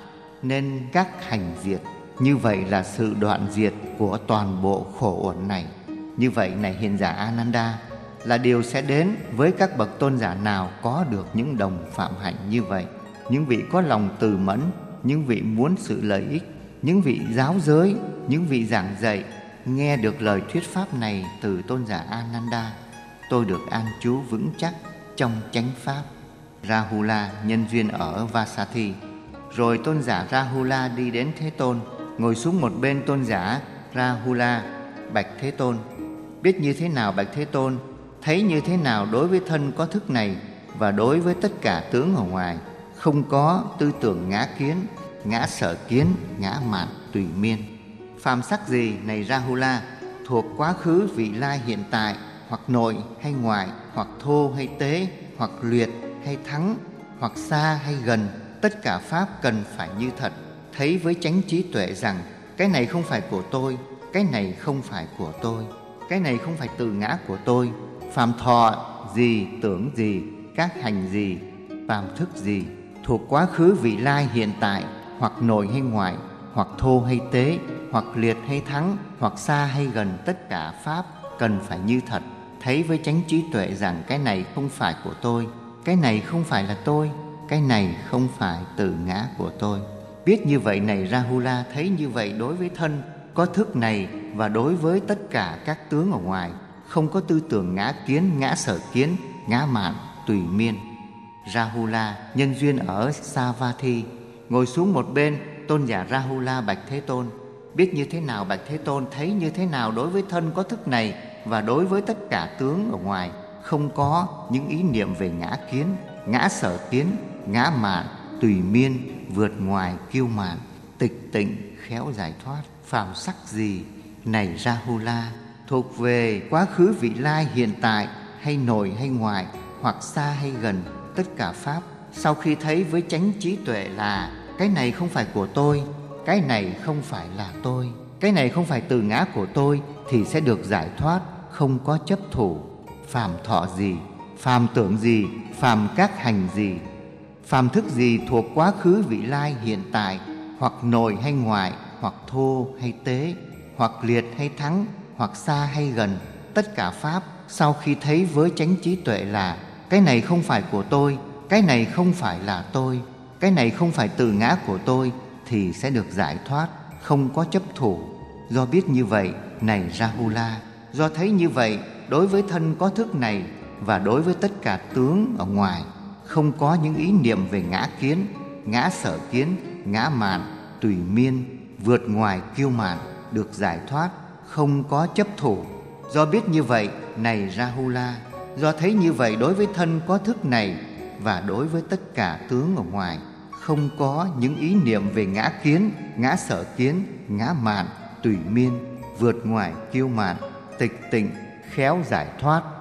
nên các hành diệt. Như vậy là sự đoạn diệt của toàn bộ khổ uẩn này. Như vậy này hiền giả Ananda, là điều sẽ đến với các bậc tôn giả nào có được những đồng phạm hạnh như vậy. Những vị có lòng từ mẫn, những vị muốn sự lợi ích, những vị giáo giới, những vị giảng dạy, nghe được lời thuyết pháp này từ tôn giả Ananda, tôi được an trú vững chắc trong chánh pháp. Rahula nhân duyên ở Vasathi. Rồi tôn giả Rahula đi đến Thế Tôn, ngồi xuống một bên tôn giả Rahula, bạch Thế Tôn: biết như thế nào bạch Thế Tôn, thấy như thế nào đối với thân có thức này và đối với tất cả tướng ở ngoài, không có tư tưởng ngã kiến, ngã sở kiến, ngã mạn tùy miên. Phàm sắc gì này Rahula, thuộc quá khứ, vị lai, hiện tại, hoặc nội hay ngoại, hoặc thô hay tế, hoặc luyện hay thắng, hoặc xa hay gần, tất cả pháp cần phải như thật, thấy với chánh trí tuệ rằng cái này không phải của tôi, cái này không phải của tôi, cái này không phải từ ngã của tôi. Phàm thọ gì, tưởng gì, các hành gì, phàm thức gì, thuộc quá khứ, vị lai, hiện tại, hoặc nội hay ngoại, hoặc thô hay tế, hoặc liệt hay thắng, hoặc xa hay gần, tất cả pháp cần phải như thật, thấy với chánh trí tuệ rằng cái này không phải của tôi, cái này không phải là tôi, cái này không phải từ ngã của tôi. Biết như vậy này Rahula, thấy như vậy đối với thân có thức này và đối với tất cả các tướng ở ngoài, không có tư tưởng ngã kiến, ngã sở kiến, ngã mạn tùy miên. Rahula nhân duyên ở Savatthi. Ngồi xuống một bên, tôn giả Rahula bạch Thế Tôn: biết như thế nào bạch Thế Tôn, thấy như thế nào đối với thân có thức này và đối với tất cả tướng ở ngoài, không có những ý niệm về ngã kiến, ngã sở kiến, ngã mạn tùy miên, vượt ngoài kiêu mạn, tịch tịnh khéo giải thoát. Phàm sắc gì này Rahula, thuộc về quá khứ, vị lai, hiện tại, hay nội hay ngoại, hoặc xa hay gần, tất cả pháp sau khi thấy với chánh trí tuệ là cái này không phải của tôi, cái này không phải là tôi, cái này không phải từ ngã của tôi, thì sẽ được giải thoát, không có chấp thủ. Phàm thọ gì, phàm tưởng gì, phàm các hành gì, phàm thức gì thuộc quá khứ, vị lai, hiện tại, hoặc nội hay ngoại, hoặc thô hay tế, hoặc liệt hay thắng, hoặc xa hay gần, tất cả pháp sau khi thấy với chánh trí tuệ là cái này không phải của tôi, cái này không phải là tôi, cái này không phải từ ngã của tôi, thì sẽ được giải thoát, không có chấp thủ. Do biết như vậy này Rahula, do thấy như vậy đối với thân có thức này và đối với tất cả tướng ở ngoài, không có những ý niệm về ngã kiến, ngã sở kiến, ngã mạn tùy miên, vượt ngoài kiêu mạn, được giải thoát, không có chấp thủ. Do biết như vậy này Rahula, do thấy như vậy đối với thân có thức này và đối với tất cả tướng ở ngoài, không có những ý niệm về ngã kiến, ngã sở kiến, ngã mạn tùy miên, vượt ngoài kiêu mạn, tịch tịnh khéo giải thoát.